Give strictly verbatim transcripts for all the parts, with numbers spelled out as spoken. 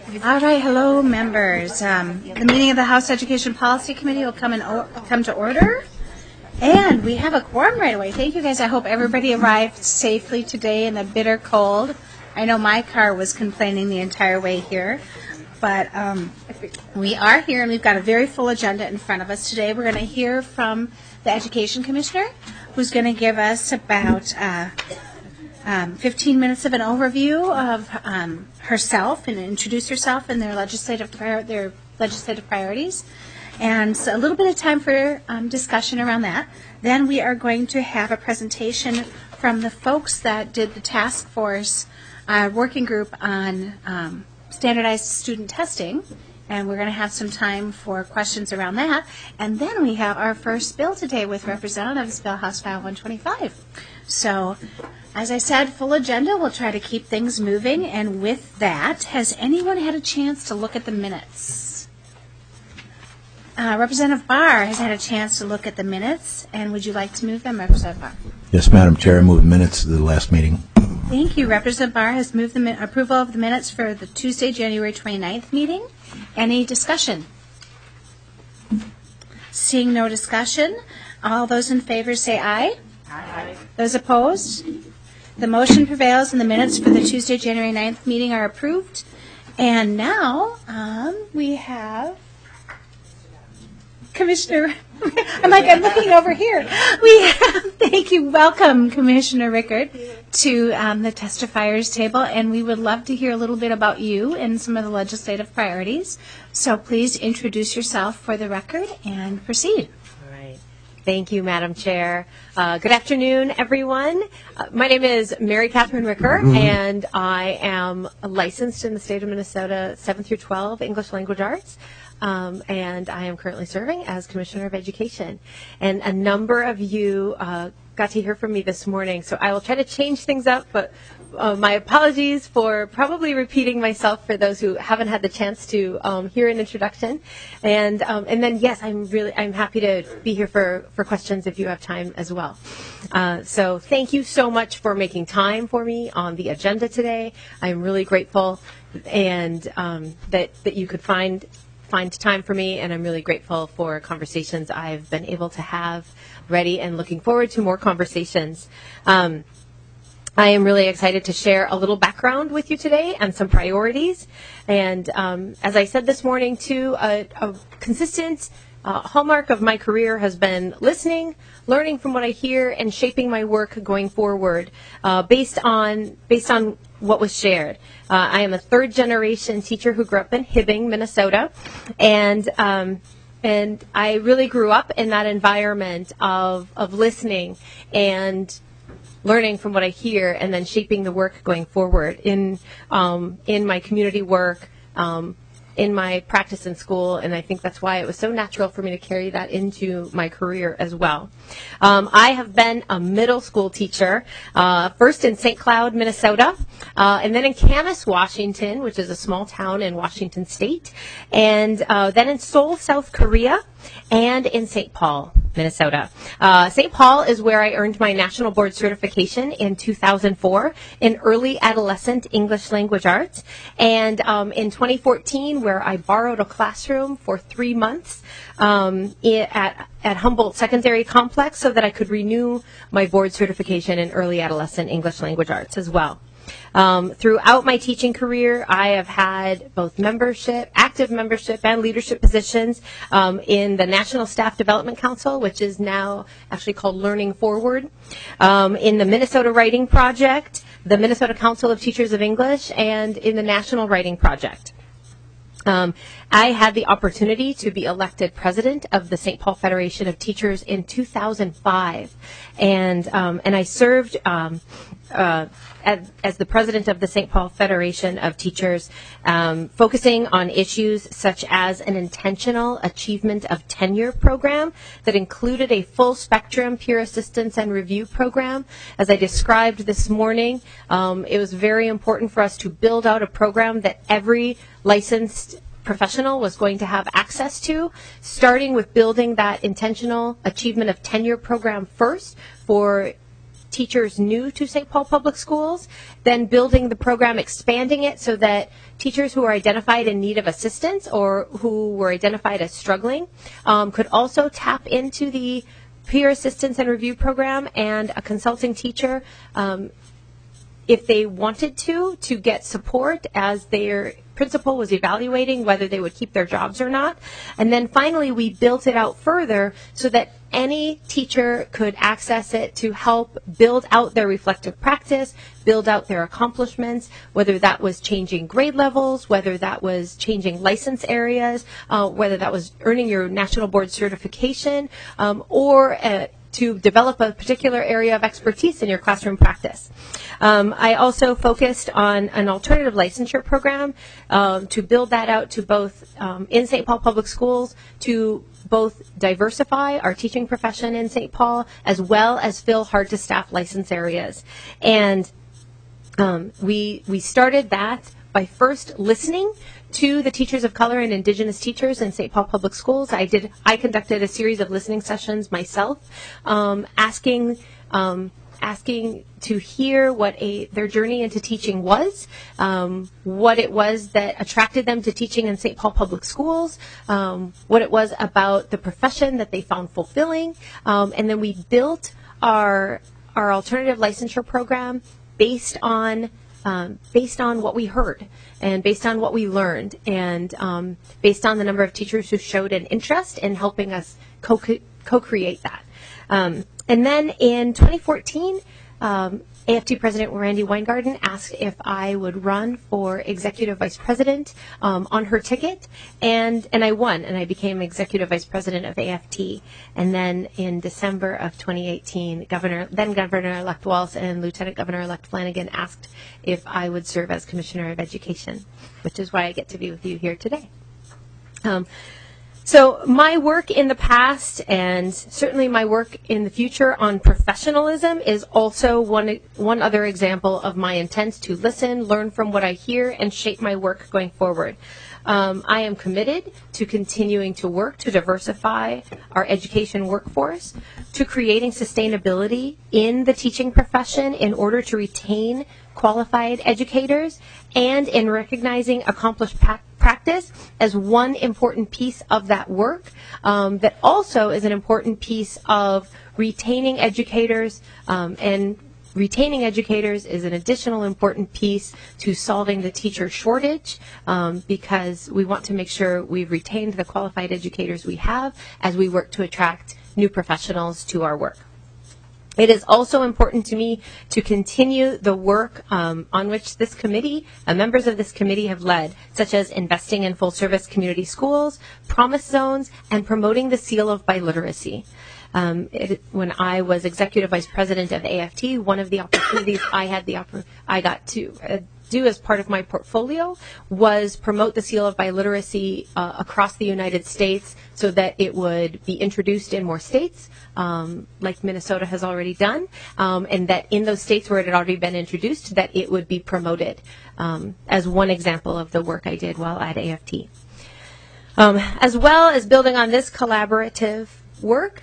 All right, hello, members. Um, the meeting of the House Education Policy Committee will come in o- come to order, and we have a quorum right away. Thank you, guys. I hope everybody arrived safely today in the bitter cold. I know my car was complaining the entire way here, but um, we are here, and we've got a very full agenda in front of us today. We're going to hear from the Education Commissioner, who's going to give us about uh, um, fifteen minutes of an overview of um, herself and introduce herself and their legislative prior- their legislative priorities, and so a little bit of time for um, discussion around that. Then we are going to have a presentation from the folks that did the task force uh, working group on um, standardized student testing, and we're going to have some time for questions around that. And then we have our first bill today with representatives, Bill House File one twenty-five. So, as I said, full agenda. We'll try to keep things moving. And with that, has anyone had a chance to look at the minutes? Uh, Representative Barr has had a chance to look at the minutes. And would you like to move them, Representative Barr? Yes, Madam Chair. I move minutes of the last meeting. Thank you. Representative Barr has moved the min- approval of the minutes for the Tuesday, January twenty-ninth meeting. Any discussion? Seeing no discussion, all those in favor say aye. Aye. Those opposed? The motion prevails and the minutes for the Tuesday, January ninth meeting are approved. And now um, we have Commissioner, I'm like, I'm looking over here. We have, thank you, welcome Commissioner Rickard to um, the testifiers table, and we would love to hear a little bit about you and some of the legislative priorities. So please introduce yourself for the record and proceed. All right. Thank you, Madam Chair. Uh, good afternoon, everyone. Uh, my name is Mary Catherine Ricker, mm-hmm. and I am licensed in the state of Minnesota seven through twelve English Language Arts. Um, and I am currently serving as Commissioner of Education. And a number of you uh, got to hear from me this morning, so I will try to change things up, but uh, my apologies for probably repeating myself for those who haven't had the chance to um, hear an introduction. And um, and then, yes, I'm really I'm happy to be here for, for questions if you have time as well. Uh, so thank you so much for making time for me on the agenda today. I'm really grateful and um, that, that you could find find time for me, and I'm really grateful for conversations I've been able to have ready and looking forward to more conversations. Um, I am really excited to share a little background with you today and some priorities. And um, as I said this morning, too, a, a consistent uh, hallmark of my career has been listening, learning from what I hear, and shaping my work going forward uh, based on based on what was shared. Uh, I am a third generation teacher who grew up in Hibbing, Minnesota, and um, and I really grew up in that environment of of listening and learning from what I hear, and then shaping the work going forward in um, in my community work, um, in my practice in school, and I think that's why it was so natural for me to carry that into my career as well. Um, I have been a middle school teacher, uh, first in Saint Cloud, Minnesota, uh, and then in Camas, Washington, which is a small town in Washington State, and uh, then in Seoul, South Korea, and in Saint Paul, Minnesota. Uh, Saint Paul is where I earned my National Board Certification in two thousand four in Early Adolescent English Language Arts, and um, in twenty fourteen, where I borrowed a classroom for three months um, at, at Humboldt Secondary Complex so that I could renew my board certification in Early Adolescent English Language Arts as well. Um, throughout my teaching career, I have had both membership, active membership, and leadership positions um, in the National Staff Development Council, which is now actually called Learning Forward, um, in the Minnesota Writing Project, the Minnesota Council of Teachers of English, and in the National Writing Project. Um, I had the opportunity to be elected president of the Saint Paul Federation of Teachers in two thousand five, and um, and I served um, uh, as, as the president of the Saint Paul Federation of Teachers, um, focusing on issues such as an intentional achievement of tenure program that included a full spectrum peer assistance and review program. As I described this morning, um, it was very important for us to build out a program that every licensed professional was going to have access to, starting with building that intentional achievement of tenure program first for teachers new to Saint Paul Public Schools, then building the program, expanding it so that teachers who are identified in need of assistance or who were identified as struggling um, could also tap into the peer assistance and review program and a consulting teacher um, if they wanted to, to get support as their principal was evaluating whether they would keep their jobs or not. And then finally, we built it out further so that any teacher could access it to help build out their reflective practice, build out their accomplishments, whether that was changing grade levels, whether that was changing license areas, uh, whether that was earning your national board certification, um, or uh, to develop a particular area of expertise in your classroom practice. Um, I also focused on an alternative licensure program um, to build that out to both um, in Saint Paul Public Schools, to both diversify our teaching profession in Saint Paul, as well as fill hard-to-staff license areas. And um, we we started that by first listening to the teachers of color and Indigenous teachers in Saint Paul Public Schools. I did. I conducted a series of listening sessions myself, um, asking um, asking to hear what a their journey into teaching was, um, what it was that attracted them to teaching in Saint Paul Public Schools, um, what it was about the profession that they found fulfilling, um, and then we built our our alternative licensure program based on. Um, based on what we heard and based on what we learned and um, based on the number of teachers who showed an interest in helping us co- co-create that. Um, and then in twenty fourteen, um, A F T President Randy Weingarten asked if I would run for Executive Vice President um, on her ticket, and, and I won, and I became Executive Vice President of A F T. And then in December of twenty eighteen, Governor, then Governor-elect Walz and Lieutenant Governor-elect Flanagan asked if I would serve as Commissioner of Education, which is why I get to be with you here today. Um, So my work in the past and certainly my work in the future on professionalism is also one one other example of my intent to listen, learn from what I hear, and shape my work going forward. Um, I am committed to continuing to work to diversify our education workforce, to creating sustainability in the teaching profession in order to retain qualified educators, and in recognizing accomplished pa- practice as one important piece of that work um, that also is an important piece of retaining educators, um, and retaining educators is an additional important piece to solving the teacher shortage, um, because we want to make sure we've retained the qualified educators we have as we work to attract new professionals to our work. It is also important to me to continue the work um, on which this committee, uh, members of this committee have led, such as investing in full-service community schools, promise zones, and promoting the seal of biliteracy. Um, it, when I was Executive Vice President of A F T, one of the opportunities I had the oppor- I got to uh, do as part of my portfolio was promote the seal of biliteracy uh, across the United States so that it would be introduced in more states, um, like Minnesota has already done, um, and that in those states where it had already been introduced, that it would be promoted, um, as one example of the work I did while at A F T. Um, as well as building on this collaborative work,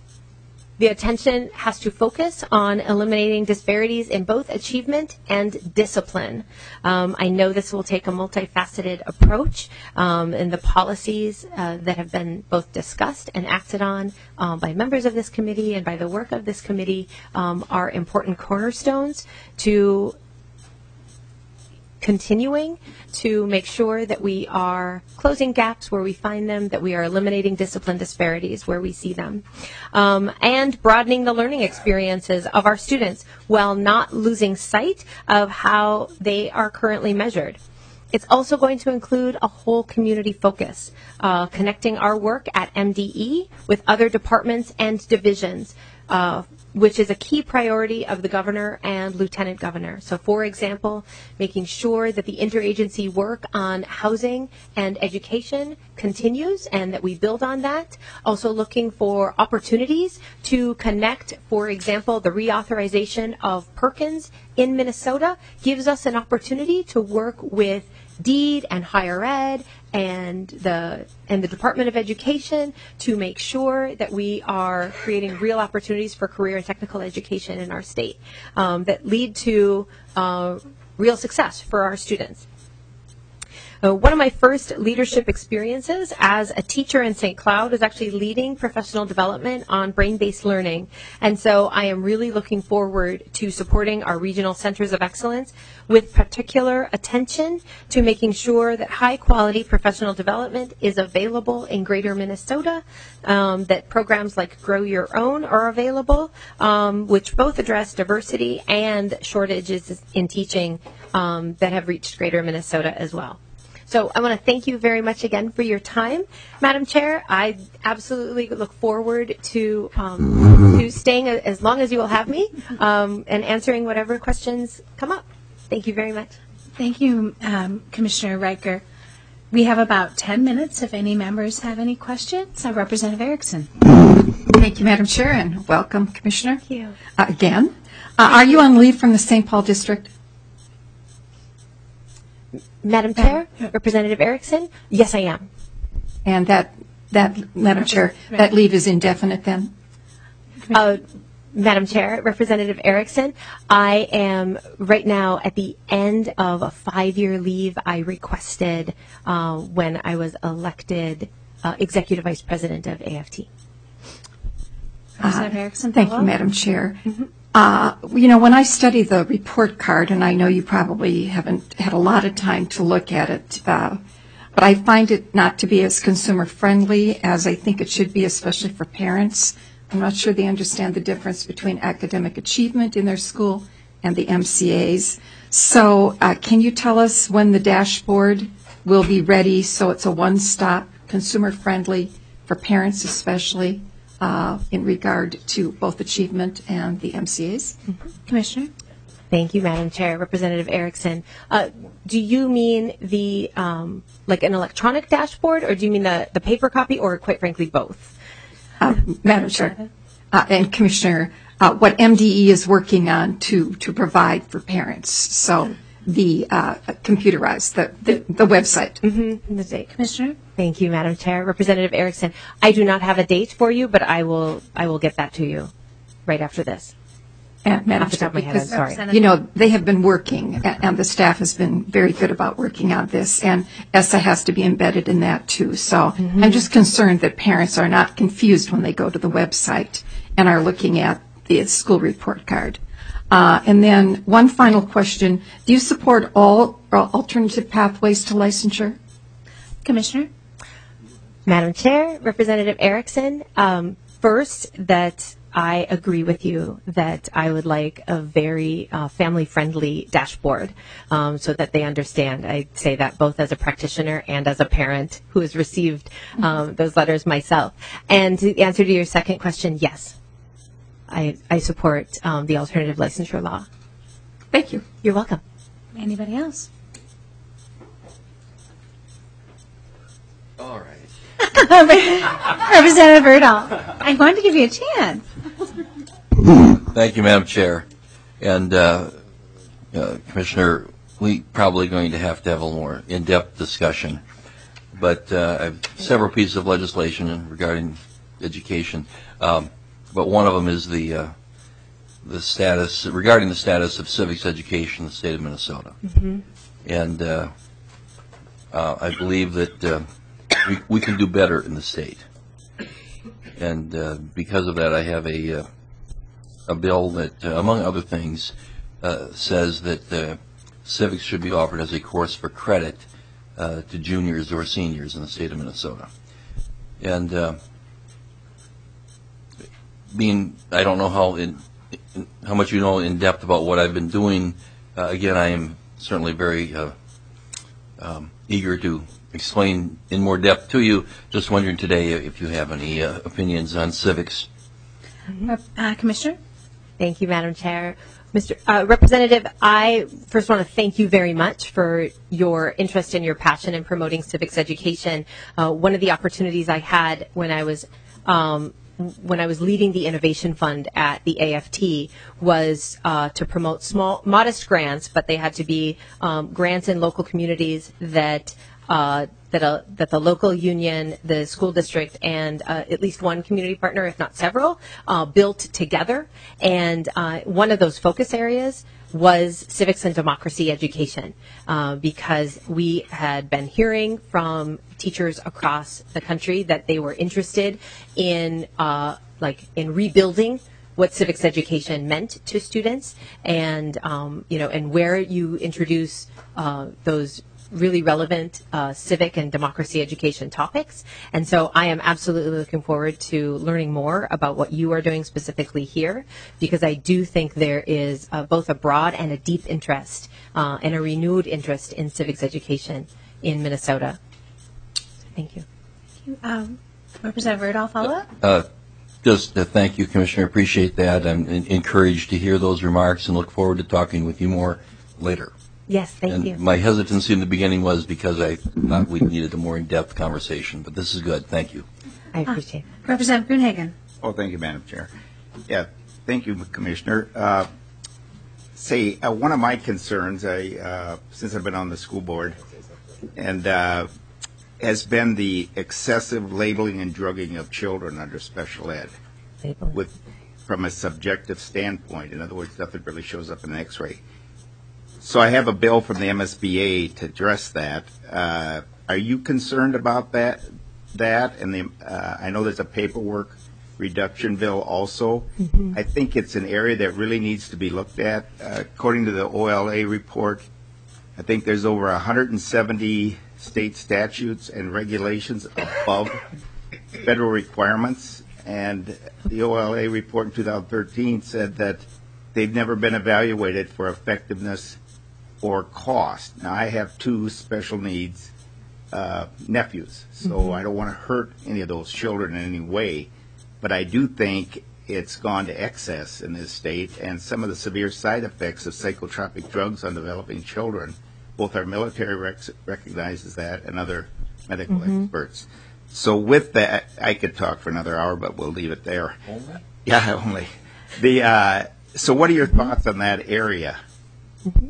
the attention has to focus on eliminating disparities in both achievement and discipline. Um, I know this will take a multifaceted approach, um, and the policies uh, that have been both discussed and acted on um, by members of this committee and by the work of this committee um, are important cornerstones to continuing to make sure that we are closing gaps where we find them, that we are eliminating discipline disparities where we see them, um, and broadening the learning experiences of our students while not losing sight of how they are currently measured. It's also going to include a whole community focus, uh, connecting our work at M D E with other departments and divisions, uh, which is a key priority of the governor and lieutenant governor. So, for example, making sure that the interagency work on housing and education continues and that we build on that. Also looking for opportunities to connect, for example, the reauthorization of Perkins in Minnesota gives us an opportunity to work with DEED and higher ed and the and the Department of Education to make sure that we are creating real opportunities for career and technical education in our state um, that lead to uh, real success for our students. Uh, one of my first leadership experiences as a teacher in Saint Cloud was actually leading professional development on brain-based learning. And so I am really looking forward to supporting our regional centers of excellence with particular attention to making sure that high-quality professional development is available in Greater Minnesota, um, that programs like Grow Your Own are available, um, which both address diversity and shortages in teaching um, that have reached Greater Minnesota as well. So I want to thank you very much again for your time, Madam Chair. I absolutely look forward to um, to staying as long as you will have me um, and answering whatever questions come up. Thank you very much. Thank you, um, Commissioner Riker. We have about ten minutes if any members have any questions. Uh, Representative Erickson. Thank you, Madam Chair, and welcome, Commissioner. Thank you. Uh, again. Uh, are you on leave from the Saint Paul District? Madam Chair, Representative Erickson, yes, I am. And that, that Madam Chair, that leave is indefinite then? Uh, Madam Chair, Representative Erickson, I am right now at the end of a five-year leave I requested uh, when I was elected uh, Executive Vice President of A F T. Representative Erickson, Thank follow? you, Madam Chair. Mm-hmm. Uh, you know, when I study the report card, and I know you probably haven't had a lot of time to look at it, uh, but I find it not to be as consumer friendly as I think it should be, especially for parents. I'm not sure they understand the difference between academic achievement in their school and the M C As. So uh, can you tell us when the dashboard will be ready so it's a one-stop, consumer friendly for parents especially? Uh, in regard to both achievement and the M C As. Mm-hmm. Commissioner? Thank you, Madam Chair. Representative Erickson, uh, do you mean the um, like an electronic dashboard, or do you mean the, the paper copy, or quite frankly both? Uh, Madam Chair, uh, and Commissioner, uh, what M D E is working on to, to provide for parents. So the uh, computerized, the, the, the website. Mm-hmm. The date. Commissioner? Thank you, Madam Chair. Representative Erickson, I do not have a date for you, but I will I will get that to you right after this. And Madam Off the Chair, top of my head, I'm because, sorry. you know, they have been working, and, and the staff has been very good about working on this, and E S S A has to be embedded in that too. So mm-hmm. I'm just concerned that parents are not confused when they go to the website and are looking at the school report card. Uh, and then one final question. Do you support all alternative pathways to licensure? Commissioner? Madam Chair, Representative Erickson, um, first, that I agree with you that I would like a very uh, family-friendly dashboard um, so that they understand. I say that both as a practitioner and as a parent who has received um, those letters myself. And the answer to your second question, yes. I, I support um, the alternative licensure law. Thank you. You're welcome. Anybody else? All right. Representative Erdahl, I'm going to give you a chance. Thank you, Madam Chair. And uh, uh, Commissioner, we probably going to have to have a more in-depth discussion. But uh, I have several pieces of legislation regarding education. Um, but one of them is the uh, the status regarding the status of civics education in the state of Minnesota. Mm-hmm. And uh, uh, I believe that uh, we, we can do better in the state. And uh, because of that, I have a uh, a bill that, uh, among other things, uh, says that uh, civics should be offered as a course for credit uh, to juniors or seniors in the state of Minnesota. And uh, being, I don't know how in, in how much you know in depth about what I've been doing. Uh, again, I am certainly very uh, um, eager to explain in more depth to you. Just wondering today if you have any uh, opinions on civics. Uh, Commissioner? Thank you, Madam Chair. Mister Uh, Representative, I first want to thank you very much for your interest and your passion in promoting civics education. Uh, one of the opportunities I had when I was um, when I was leading the Innovation Fund at the A F T was uh, to promote small, modest grants, but they had to be um, grants in local communities that uh, that, a, that the local union, the school district, and uh, at least one community partner, if not several, uh, built together. And uh, one of those focus areas was civics and democracy education, uh, because we had been hearing from teachers across the country that they were interested in, uh, like, in rebuilding what civics education meant to students, and um, you know, and where you introduce uh, those really relevant uh, civic and democracy education topics. And so I am absolutely looking forward to learning more about what you are doing specifically here, because I do think there is uh, both a broad and a deep interest uh, and a renewed interest in civics education in Minnesota. Thank you. Um, Representative Rudolph, follow up? Uh, just uh, thank you, Commissioner. Appreciate that. I'm in- encouraged to hear those remarks and look forward to talking with you more later. Yes, thank and you. My hesitancy in the beginning was because I thought we needed a more in-depth conversation, but this is good. Thank you. I appreciate it. Representative Gruenhagen. Oh, thank you, Madam Chair. Yeah, thank you, Commissioner. Uh, say, uh, one of my concerns, I, uh, since I've been on the school board, and uh, has been the excessive labeling and drugging of children under special ed, Labeling. with from a subjective standpoint. In other words, nothing really shows up in an X-ray. So I have a bill from the M S B A to address that. Uh, are you concerned about that? That and the uh, I know there's a paperwork reduction bill also. Mm-hmm. I think it's an area that really needs to be looked at. Uh, according to the O L A report, I think there's over one hundred seventy state statutes and regulations above federal requirements. And the O L A report in two thousand thirteen said that they've never been evaluated for effectiveness or cost. Now, I have two special needs uh, nephews, so mm-hmm. I don't want to hurt any of those children in any way, but I do think it's gone to excess in this state, and some of the severe side effects of psychotropic drugs on developing children, both our military rec- recognizes that and other medical mm-hmm. experts. So with that, I could talk for another hour, but we'll leave it there. Only? Yeah, only. The uh, so what are your thoughts on that area? Mm-hmm.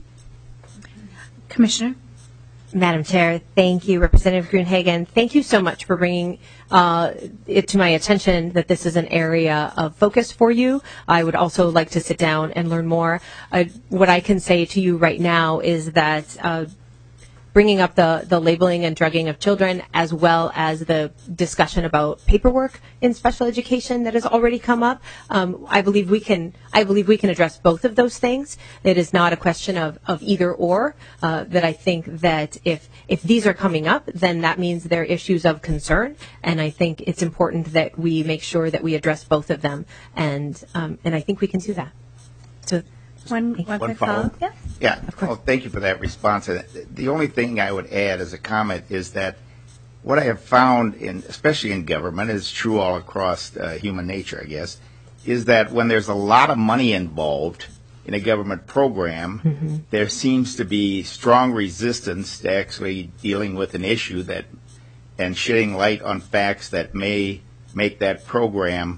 Commissioner? Madam Chair, thank you. Representative Gruenhagen, thank you so much for bringing uh, it to my attention that this is an area of focus for you. I would also like to sit down and learn more. Uh, what I can say to you right now is that uh, bringing up the, the labeling and drugging of children, as well as the discussion about paperwork in special education that has already come up, um, I believe we can I believe we can address both of those things. It is not a question of, of either or. Uh, that I think that if if these are coming up, then that means they're issues of concern, and I think it's important that we make sure that we address both of them, and um, and I think we can do that. So. One, one, One quick follow-up? follow-up? Yeah. Yeah. Of course. Well, thank you for that response. The only thing I would add as a comment is that what I have found, in, especially in government, is true all across uh, human nature, I guess, is that when there's a lot of money involved in a government program, mm-hmm. there seems to be strong resistance to actually dealing with an issue that and shedding light on facts that may make that program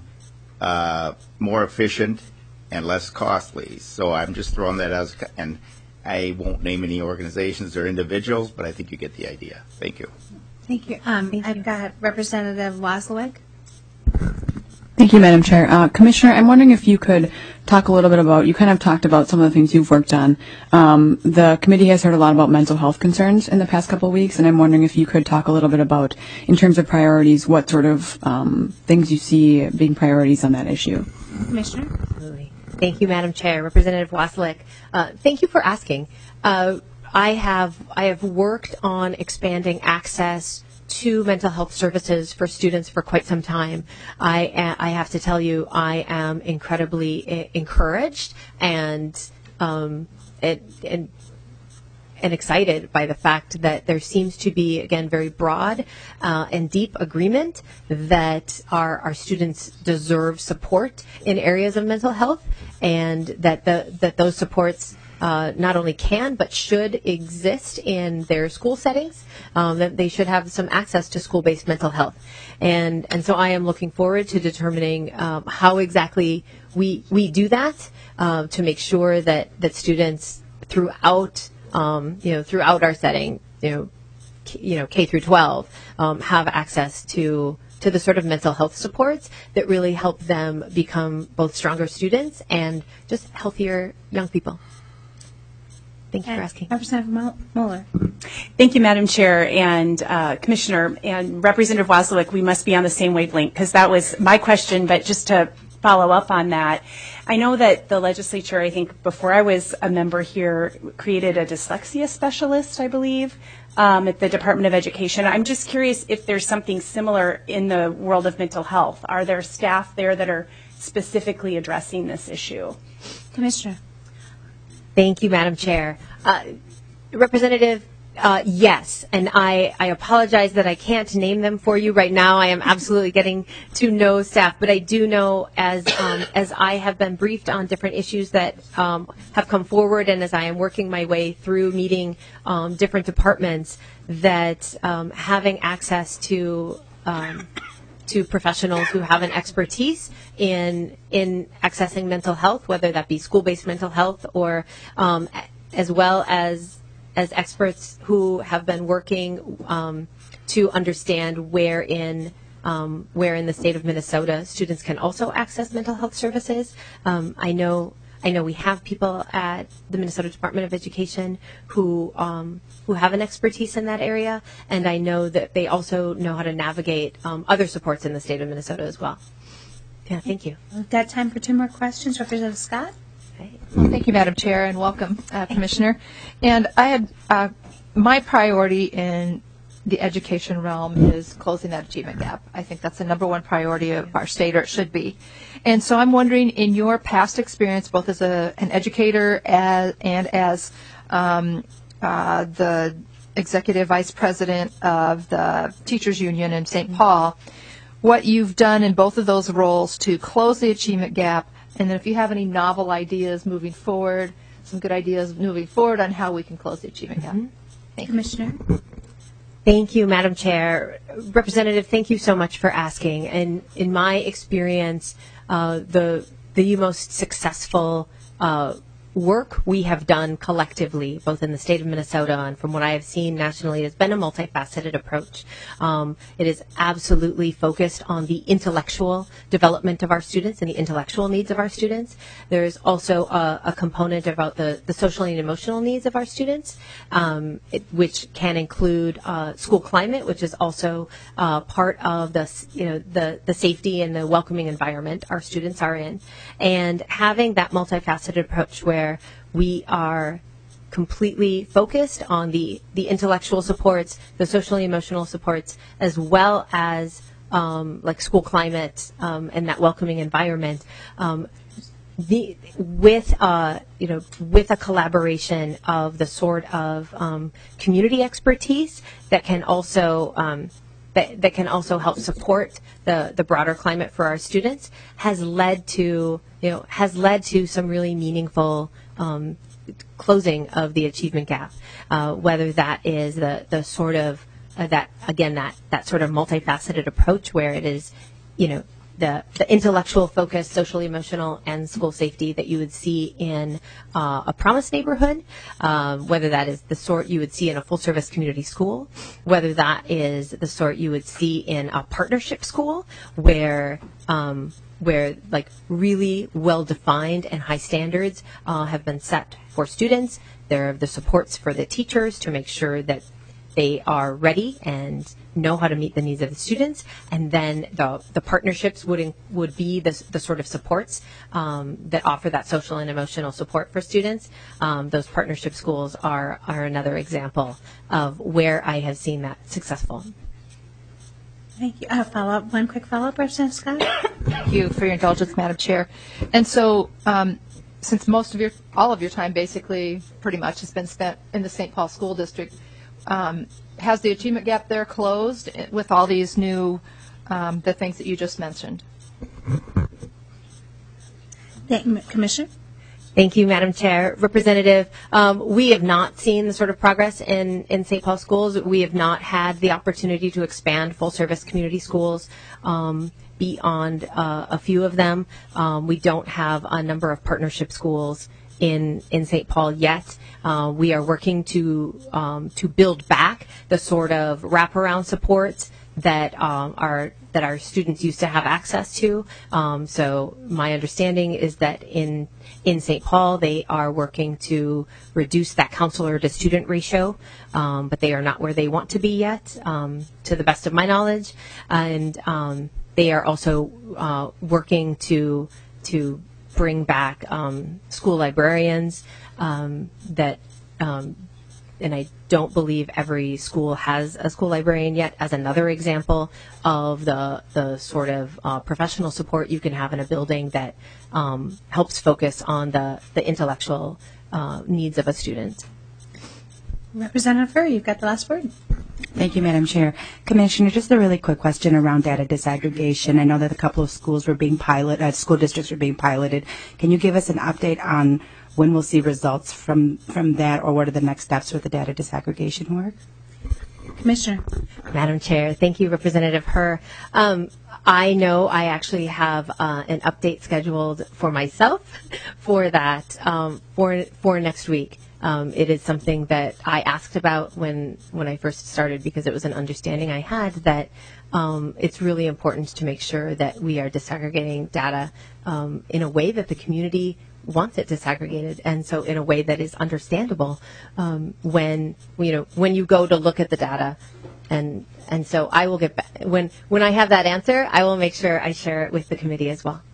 uh, more efficient and less costly. So I'm just throwing that as, and I won't name any organizations or individuals, but I think you get the idea. Thank you. Thank you. Um, Thank I've you. got Representative Wasilek. Thank you, Madam Chair. Uh, Commissioner, I'm wondering if you could talk a little bit about, you kind of talked about some of the things you've worked on. Um, the committee has heard a lot about mental health concerns in the past couple of weeks, and I'm wondering if you could talk a little bit about, in terms of priorities, what sort of um, things you see being priorities on that issue. Commissioner? Absolutely. Thank you, Madam Chair. Representative Wasilek, uh, thank you for asking. Uh, I have I have worked on expanding access to mental health services for students for quite some time. I I have to tell you, I am incredibly I- encouraged and um, and and and excited by the fact that there seems to be, again, very broad uh, and deep agreement that our, our students deserve support in areas of mental health, and that the that those supports uh, not only can but should exist in their school settings, um, that they should have some access to school-based mental health. And and so I am looking forward to determining um, how exactly we we do that uh, to make sure that, that students throughout um, you know throughout our setting, you know, k- you know K through twelve, um, have access to to the sort of mental health supports that really help them become both stronger students and just healthier young people. Thank you for asking. Representative Mo- Mueller. Thank you, Madam Chair and uh, Commissioner and Representative Wozliak. We must be on the same wavelength because that was my question. But just to follow up on that, I know that the legislature, I think before I was a member here, created a dyslexia specialist, I believe, um, at the Department of Education. I'm just curious if there's something similar in the world of mental health. Are there staff there that are specifically addressing this issue? Commissioner. Thank you, Madam Chair. Uh, Representative, uh, yes, and I, I apologize that I can't name them for you right now. I am absolutely getting to know staff, but I do know as um, as I have been briefed on different issues that um, have come forward, and as I am working my way through meeting um, different departments, that um, having access to um, to professionals who have an expertise in in accessing mental health, whether that be school-based mental health or um, as well as as experts who have been working um, to understand where in um, where in the state of Minnesota students can also access mental health services. Um, I know I know we have people at the Minnesota Department of Education who um, who have an expertise in that area, and I know that they also know how to navigate um, other supports in the state of Minnesota as well. Yeah, thank you. We've got time for two more questions. Representative Scott. Okay. Well, thank you, Madam Chair, and welcome, uh, Commissioner. And I had uh, my priority in the education realm is closing that achievement gap. I think that's the number one priority of our state, or it should be. And so I'm wondering, in your past experience, both as a, an educator as, and as um, uh, the executive vice president of the teachers union in Saint Paul, what you've done in both of those roles to close the achievement gap, and then if you have any novel ideas moving forward, some good ideas moving forward on how we can close the achievement gap. Mm-hmm. Thank you. Commissioner. Thank you, Madam Chair. Representative, thank you so much for asking. And in my experience, uh, the the most successful uh, work we have done collectively, both in the state of Minnesota and from what I have seen nationally, has been a multifaceted approach. Um, it is absolutely focused on the intellectual development of our students and the intellectual needs of our students. There's also a, a component about the, the social and emotional needs of our students, um, it, which can include uh, school climate, which is also uh, part of the, you know, the, the safety and the welcoming environment our students are in. And having that multifaceted approach where we are completely focused on the, the intellectual supports, the socially emotional supports, as well as um, like school climate um, and that welcoming environment. Um, the, with uh, you know with a collaboration of the sort of um, community expertise that can also um, that, that can also help support the, the broader climate for our students has led to you know has led to some really meaningful um, closing of the achievement gap, uh, whether that is the the sort of uh, that again that that sort of multifaceted approach where it is you know the the intellectual focus, social, emotional, and school safety that you would see in uh, a promise neighborhood, um, whether that is the sort you would see in a full service community school, whether that is the sort you would see in a partnership school where um, where like really well defined and high standards uh, have been set for students. There are the supports for the teachers to make sure that they are ready and know how to meet the needs of the students, and then the the partnerships would in, would be the the sort of supports um, that offer that social and emotional support for students. Um, those partnership schools are are another example of where I have seen that successful. Thank you. Uh, follow up. One quick follow up, Representative Scott. Thank you for your indulgence, Madam Chair. And so, um, since most of your, all of your time basically pretty much has been spent in the Saint Paul School District, um, has the achievement gap there closed with all these new, um, the things that you just mentioned? Thank you, Commissioner. Thank you, Madam Chair. Representative, um, we have not seen the sort of progress in, in Saint Paul schools. We have not had the opportunity to expand full-service community schools um, beyond uh, a few of them. Um, we don't have a number of partnership schools in, in Saint Paul yet. Uh, we are working to um, to build back the sort of wraparound supports that um, our that our students used to have access to. Um, so my understanding is that in in Saint Paul they are working to reduce that counselor to student ratio, um, but they are not where they want to be yet, um, to the best of my knowledge. And um, they are also uh, working to to bring back um, school librarians um, that. Um, and I don't believe every school has a school librarian yet, as another example of the the sort of uh, professional support you can have in a building that um, helps focus on the, the intellectual uh, needs of a student. Representative Furr, you've got the last word. Thank you, Madam Chair. Commissioner, just a really quick question around data disaggregation. I know that a couple of schools were being pilot, uh, school districts were being piloted. Can you give us an update on when we'll see results from, from that, or what are the next steps with the data disaggregation work? Commissioner. Madam Chair, thank you, Representative Herr. Um, I know I actually have uh, an update scheduled for myself for that um, for for next week. Um, it is something that I asked about when, when I first started, because it was an understanding I had that um, it's really important to make sure that we are disaggregating data um, in a way that the community wants it disaggregated, and so in a way that is understandable um, when you know when you go to look at the data, and and so I will get back when when I have that answer. I will make sure I share it with the committee as well.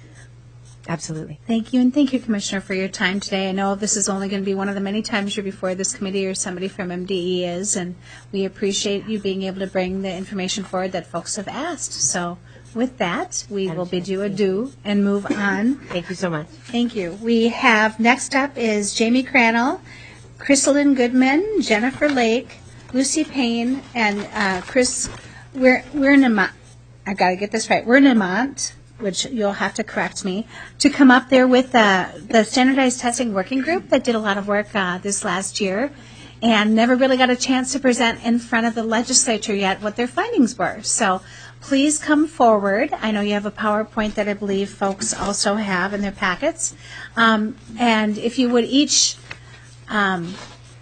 Absolutely. Thank you, and thank you, Commissioner, for your time today. I know this is only going to be one of the many times you're before this committee or somebody from M D E is, and we appreciate you being able to bring the information forward that folks have asked. So with that, we will bid you adieu and move on. Thank you so much. Thank you. We have, next up is Jamie Crannell, Crystalyn Goodman, Jennifer Lake, Lucy Payne, and uh, Chris We're we're in a I got to get this right. We're in Vermont, which you'll have to correct me, to come up there with uh, the standardized testing working group that did a lot of work uh, this last year and never really got a chance to present in front of the legislature yet what their findings were. So please come forward. I know you have a PowerPoint that I believe folks also have in their packets. Um, and if you would each um,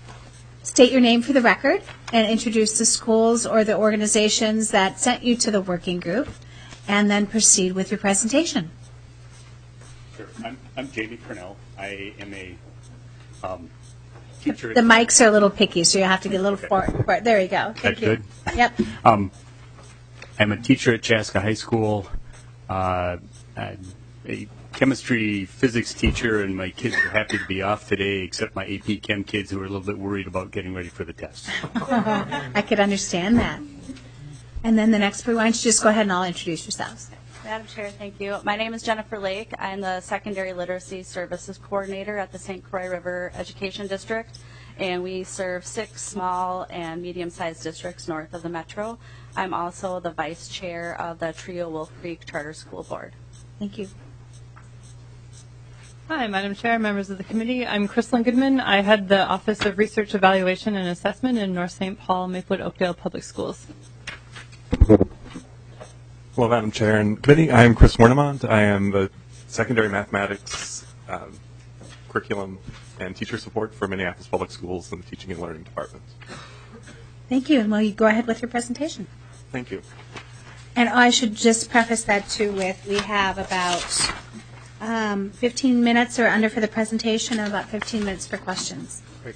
state your name for the record and introduce the schools or the organizations that sent you to the working group, and then proceed with your presentation. Sure. I'm, I'm Jamie Purnell. I am a um, teacher. The mics are a little picky, so you have to get a little okay. forward. For, there you go. Thank That's you. good. Yep. Um, I'm a teacher at Chaska High School, uh, a chemistry physics teacher, and my kids are happy to be off today, except my A P Chem kids who are a little bit worried about getting ready for the test. I could understand that. And then the next, why don't you just go ahead and all introduce yourselves. Madam Chair, thank you. My name is Jennifer Lake. I'm the Secondary Literacy Services Coordinator at the Saint Croix River Education District, and we serve six small and medium-sized districts north of the metro. I'm also the Vice Chair of the Trio Wolf Creek Charter School Board. Thank you. Hi, Madam Chair, members of the committee. I'm Crystalyn Goodman. I head the Office of Research Evaluation and Assessment in North Saint Paul, Maplewood, Oakdale Public Schools. Hello, Madam Chair and committee. I am Chris Warnemont. I am the secondary mathematics um, curriculum and teacher support for Minneapolis Public Schools in the Teaching and Learning Department. Thank you, and will you go ahead with your presentation? Thank you. And I should just preface that too with we have about um, fifteen minutes or under for the presentation and about fifteen minutes for questions. Great.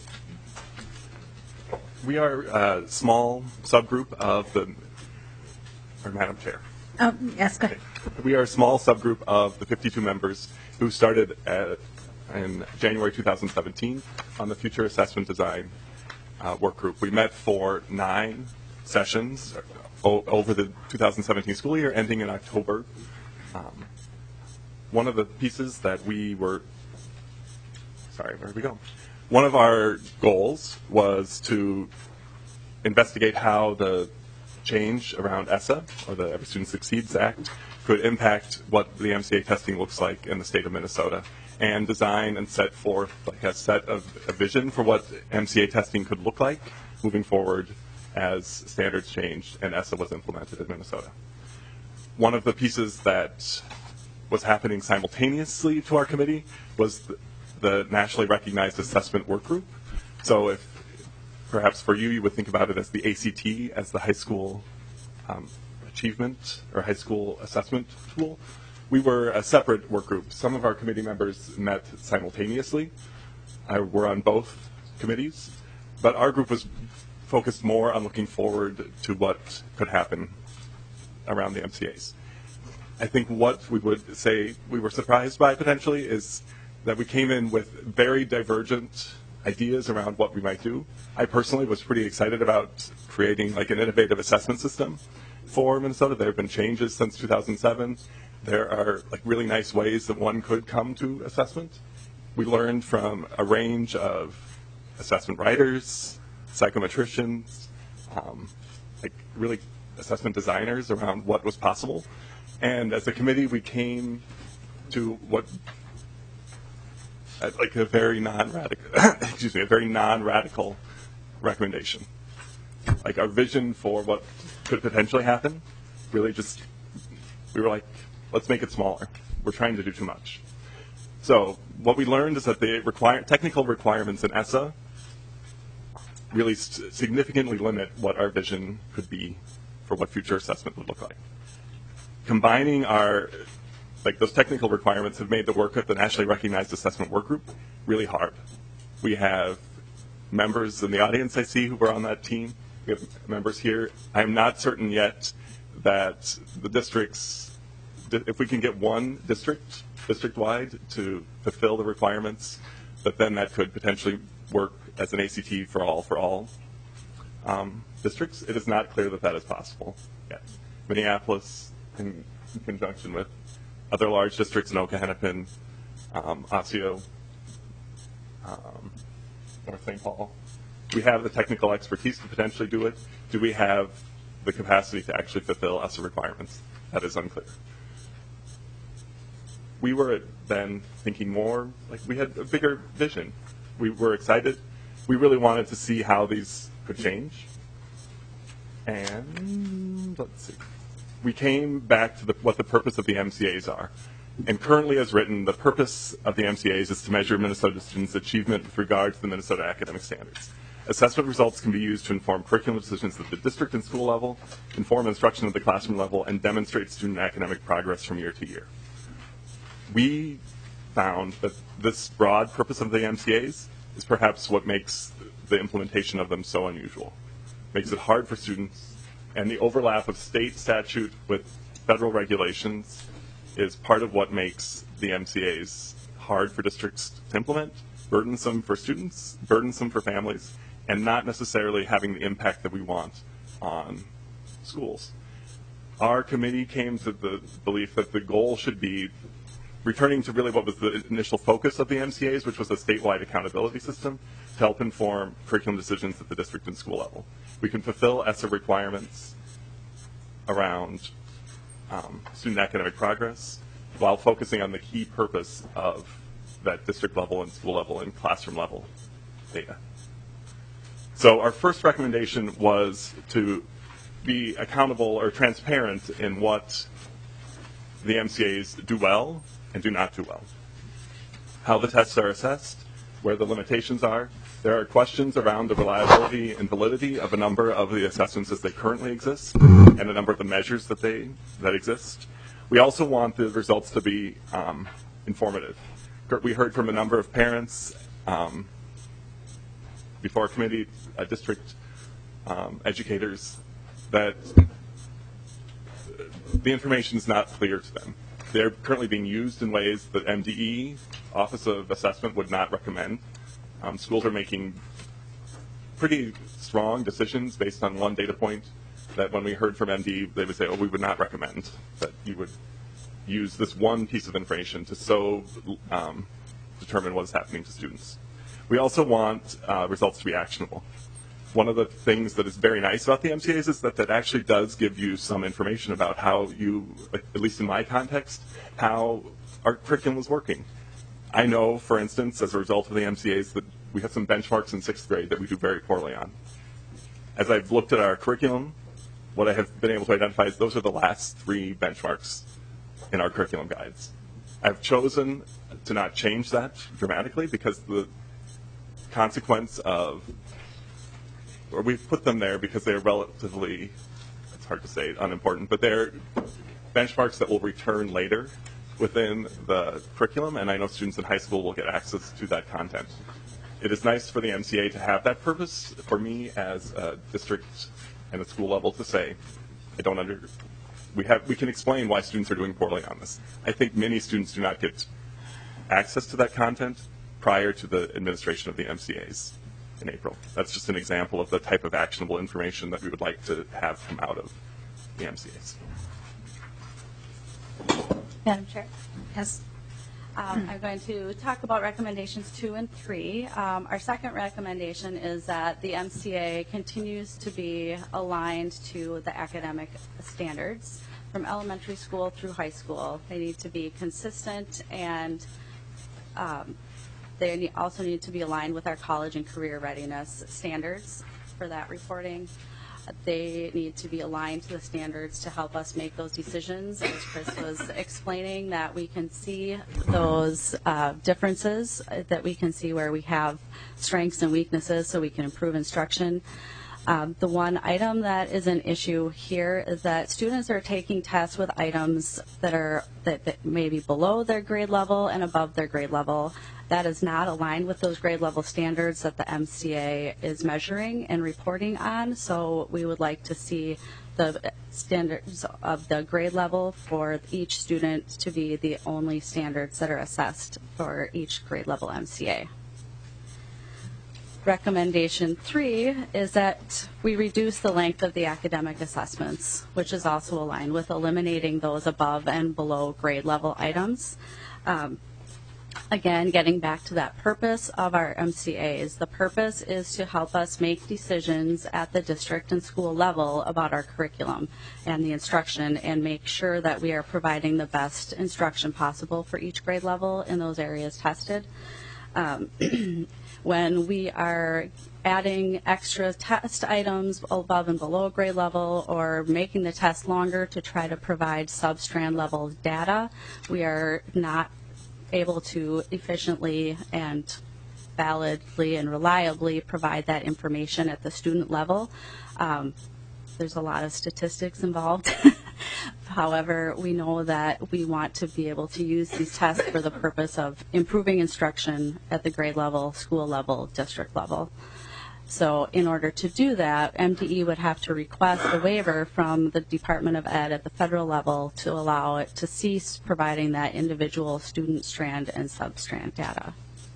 We are a small subgroup of the, or Madam Chair. Oh, yes, go ahead. We are a small subgroup of the fifty-two members who started at, in January two thousand seventeen on the Future Assessment Design uh, work group. We met for nine sessions o- over the two thousand seventeen school year, ending in October. Um, one of the pieces that we were, sorry, where did we go? One of our goals was to investigate how the change around ESSA, or the Every Student Succeeds Act, could impact what the M C A testing looks like in the state of Minnesota, and design and set forth like a set of a vision for what M C A testing could look like moving forward as standards changed and ESSA was implemented in Minnesota. One of the pieces that was happening simultaneously to our committee was the, the nationally recognized assessment work group. So if perhaps for you, you would think about it as the A C T, as the high school um, achievement or high school assessment tool. We were a separate work group. Some of our committee members met simultaneously. I were on both committees, but our group was focused more on looking forward to what could happen around the M C As. I think what we would say we were surprised by potentially is that we came in with very divergent ideas around what we might do. I personally was pretty excited about creating like an innovative assessment system for Minnesota. There have been changes since two thousand seven. There are like really nice ways that one could come to assessment. We learned from a range of assessment writers, psychometricians, um, like really assessment designers around what was possible. And as a committee, we came to what, like a very non-radical, excuse me, a very non-radical recommendation. Like our vision for what could potentially happen, really just, we were like, let's make it smaller. We're trying to do too much. So what we learned is that the require, technical requirements in ESSA really st- significantly limit what our vision could be for what future assessment would look like. Combining our, like those technical requirements have made the work at the nationally recognized assessment work group really hard. We have members in the audience I see who were on that team. We have members here. I'm not certain yet that the districts, if we can get one district, district-wide to fulfill the requirements, that then that could potentially work as an A C T for all, for all um, districts. It is not clear that that is possible yet. Minneapolis, in, in conjunction with other large districts in Okehennepin, um, Osseo, um, North Saint Paul, we have the technical expertise to potentially do it. Do we have the capacity to actually fulfill ESSA requirements? That is unclear. We were then thinking more, like we had a bigger vision. We were excited. We really wanted to see how these could change. And let's see. We came back to the, what the purpose of the M C As are. And currently as written, the purpose of the M C As is to measure Minnesota students' achievement with regard to the Minnesota academic standards. Assessment results can be used to inform curriculum decisions at the district and school level, inform instruction at the classroom level, and demonstrate student academic progress from year to year. We found that this broad purpose of the M C As is perhaps what makes the implementation of them so unusual. Makes it hard for students, and the overlap of state statute with federal regulations is part of what makes the M C As hard for districts to implement, burdensome for students, burdensome for families, and not necessarily having the impact that we want on schools. Our committee came to the belief that the goal should be returning to really what was the initial focus of the M C As, which was a statewide accountability system to help inform curriculum decisions at the district and school level. We can fulfill ESSA requirements around um, student academic progress while focusing on the key purpose of that district level and school level and classroom level data. So our first recommendation was to be accountable or transparent in what the M C As do well and do not do well. How the tests are assessed, where the limitations are. There are questions around the reliability and validity of a number of the assessments as they currently exist and a number of the measures that they that exist. We also want the results to be um, informative. We heard from a number of parents um, before our committee, uh, district um, educators, that the information is not clear to them. They're currently being used in ways that M D E, Office of Assessment, would not recommend. Um, schools are making pretty strong decisions based on one data point that when we heard from M D E, they would say, oh, we would not recommend that you would use this one piece of information to so um, determine what is happening to students. We also want uh, results to be actionable. One of the things that is very nice about the M C As is that that actually does give you some information about how you, at least in my context, how our curriculum was working. I know, for instance, as a result of the M C As, that we have some benchmarks in sixth grade that we do very poorly on. As I've looked at our curriculum, what I have been able to identify is those are the last three benchmarks in our curriculum guides. I've chosen to not change that dramatically because the consequence of, or we've put them there because they're relatively, it's hard to say, unimportant, but they're benchmarks that will return later within the curriculum, and I know students in high school will get access to that content. It is nice for the M C A to have that purpose. For me as a district and a school level to say, I don't under, we have, we can explain why students are doing poorly on this. I think many students do not get access to that content prior to the administration of the M C As in April. That's just an example of the type of actionable information that we would like to have come out of the M C As. Madam Chair? Yes. Um, I'm going to talk about recommendations two and three. Um, our second recommendation is that the M C A continues to be aligned to the academic standards from elementary school through high school. They need to be consistent, and um, they need, also need to be aligned with our college and career readiness standards for that reporting. They need to be aligned to the standards to help us make those decisions. As Chris was explaining, that we can see those uh, differences, that we can see where we have strengths and weaknesses so we can improve instruction. Um, the one item that is an issue here is that students are taking tests with items that are that, that may be below their grade level and above their grade level. That is not aligned with those grade level standards that the M C A is measuring and reporting on. So we would like to see the standards of the grade level for each student to be the only standards that are assessed for each grade level M C A. Recommendation three is that we reduce the length of the academic assessments, which is also aligned with eliminating those above and below grade level items. Um, Again, getting back to that purpose of our M C As, the purpose is to help us make decisions at the district and school level about our curriculum and the instruction, and make sure that we are providing the best instruction possible for each grade level in those areas tested. Um, when we are adding extra test items above and below grade level, or making the test longer to try to provide substrand level data, we are not able to efficiently and validly and reliably provide that information at the student level. Um, there's a lot of statistics involved. However, we know that we want to be able to use these tests for the purpose of improving instruction at the grade level, school level, district level. So in order to do that, M D E would have to request a waiver from the Department of Ed at the federal level to allow it to cease providing that individual student strand and substrand data.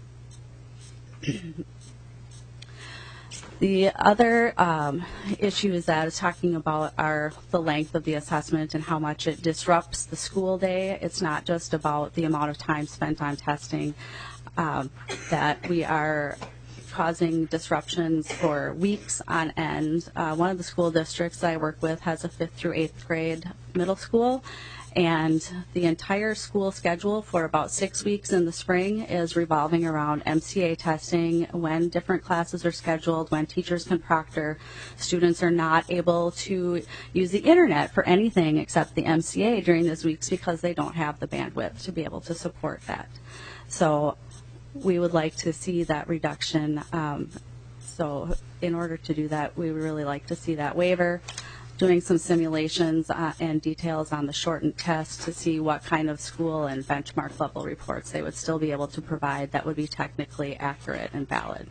The other um, issue is that is talking about our the length of the assessment and how much it disrupts the school day. It's not just about the amount of time spent on testing, um, that we are causing disruptions for weeks on end. Uh, one of the school districts I work with has a fifth through eighth grade middle school, and the entire school schedule for about six weeks in the spring is revolving around M C A testing, when different classes are scheduled, when teachers can proctor. Students are not able to use the internet for anything except the M C A during those weeks because they don't have the bandwidth to be able to support that. So we would like to see that reduction. Um, so in order to do that, we would really like to see that waiver. Doing some simulations uh, and details on the shortened test to see what kind of school and benchmark level reports they would still be able to provide that would be technically accurate and valid.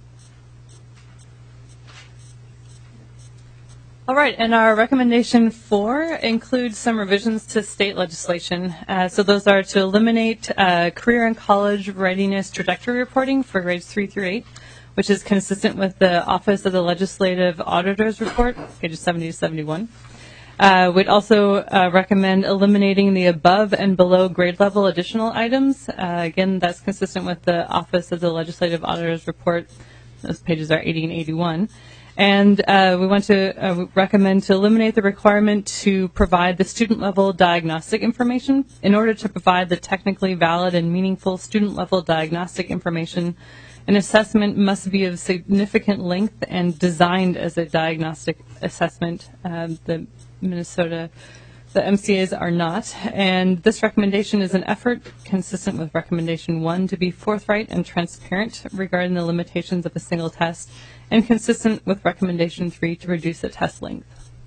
All right, and our recommendation four includes some revisions to state legislation. Uh, so those are to eliminate uh, career and college readiness trajectory reporting for grades three through eight, which is consistent with the Office of the Legislative Auditor's Report, pages seventy to seventy-one. Uh, we'd also uh, recommend eliminating the above and below grade level additional items. Uh, again, that's consistent with the Office of the Legislative Auditor's Report. Those pages are eighty and eighty-one. And uh, we want to uh, recommend to eliminate the requirement to provide the student-level diagnostic information. In order to provide the technically valid and meaningful student-level diagnostic information, an assessment must be of significant length and designed as a diagnostic assessment. Um, the Minnesota, the M C As are not. And this recommendation is an effort consistent with recommendation one to be forthright and transparent regarding the limitations of a single test, and consistent with recommendation three to reduce the test length.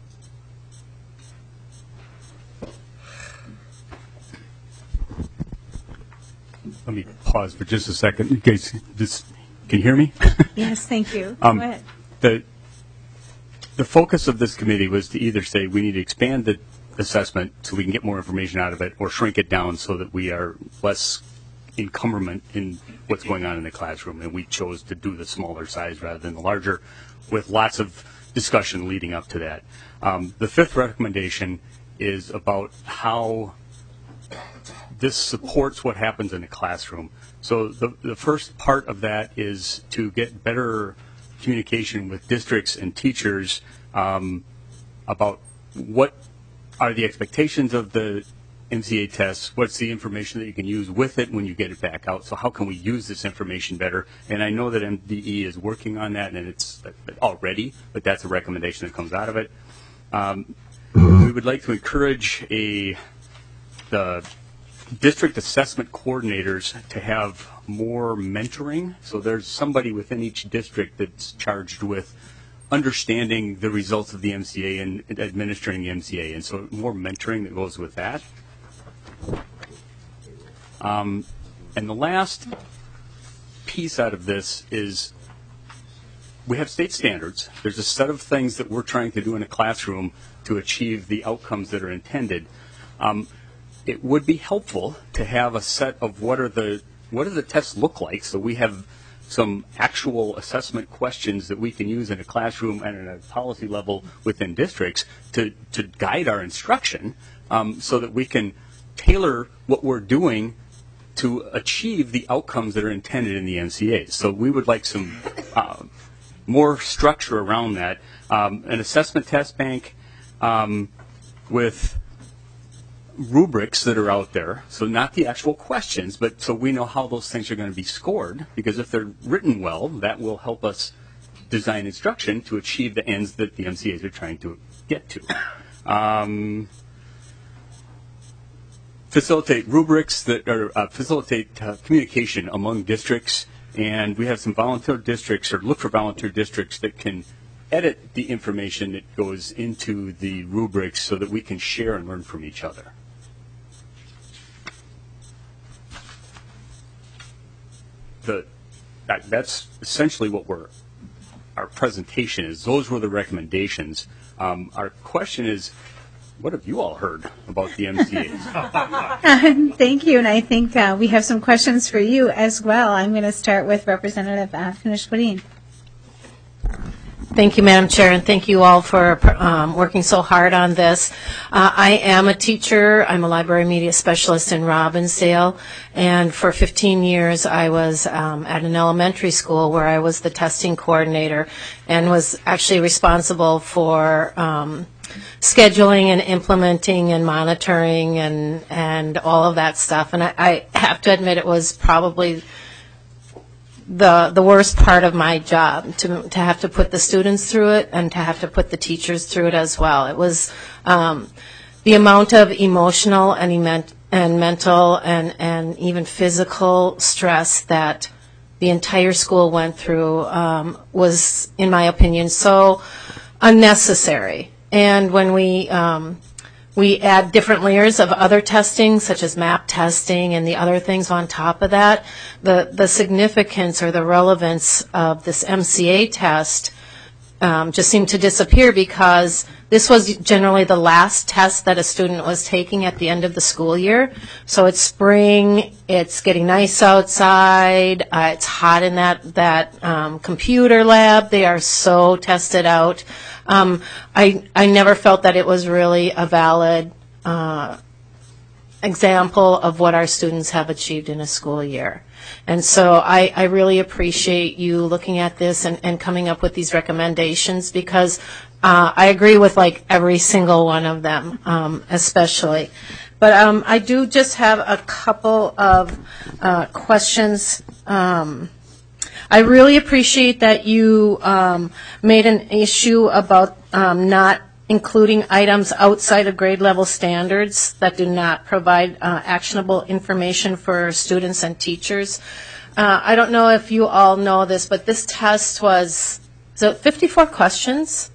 Let me pause for just a second. You guys, this, can you hear me? Yes, thank you. Um, Go ahead. The, the focus of this committee was to either say we need to expand the assessment so we can get more information out of it, or shrink it down so that we are less encumberment in what's going on in the classroom. And we chose to do the smaller size rather than the larger, with lots of discussion leading up to that. Um, the fifth recommendation is about how this supports what happens in the classroom. So the, the first part of that is to get better communication with districts and teachers um, about what are the expectations of the M C A tests, what's the information that you can use with it when you get it back out, so how can we use this information better? And I know that M D E is working on that, and it's already, but that's a recommendation that comes out of it. Um, we would like to encourage a the district assessment coordinators to have more mentoring. So there's somebody within each district that's charged with understanding the results of the M C A and administering the M C A, and so more mentoring that goes with that. Um, and the last piece out of this is we have state standards. There's a set of things that we're trying to do in a classroom to achieve the outcomes that are intended. Um, it would be helpful to have a set of what are the what do the tests look like, so we have some actual assessment questions that we can use in a classroom and at a policy level within districts to, to guide our instruction, um, so that we can tailor what we're doing to achieve the outcomes that are intended in the M C As. So we would like some uh, more structure around that. Um, an assessment test bank um, with rubrics that are out there, so not the actual questions, but so we know how those things are going to be scored, because if they're written well, that will help us design instruction to achieve the ends that the M C As are trying to get to. Um, facilitate rubrics that are uh, facilitate uh, communication among districts, and we have some volunteer districts, or look for volunteer districts that can edit the information that goes into the rubrics so that we can share and learn from each other. The, that, that's essentially what we're, our presentation is. Those were the recommendations. Um, our question is, what have you all heard about the M C As? Uh, thank you, and I think uh, we have some questions for you as well. I'm going to start with Representative uh, Finish-Wadeen. Thank you, Madam Chair, and thank you all for um, working so hard on this. Uh, I am a teacher. I'm a library media specialist in Robbinsdale, and for fifteen years I was um, at an elementary school where I was the testing coordinator and was actually responsible for um, scheduling and implementing and monitoring and, and all of that stuff. And I, I have to admit it was probably the the worst part of my job, to to have to put the students through it and to have to put the teachers through it as well. It was um, the amount of emotional and emen- and mental and, and even physical stress that the entire school went through um, was, in my opinion, so unnecessary. And when we um, we add different layers of other testing, such as map testing and the other things on top of that, the, the significance or the relevance of this M C A test um, just seemed to disappear, because this was generally the last test that a student was taking at the end of the school year. So it's spring, it's getting nice outside, uh, it's hot in that, that um, computer lab. They are so tested out. Um, I, I never felt that it was really a valid uh, example of what our students have achieved in a school year. And so I, I really appreciate you looking at this and, and coming up with these recommendations, because uh, I agree with like every single one of them, um, especially. But um, I do just have a couple of uh, questions. Um, I really appreciate that you um, made an issue about um, not including items outside of grade level standards that do not provide uh, actionable information for students and teachers. Uh, I don't know if you all know this, but this test was, so fifty-four questions?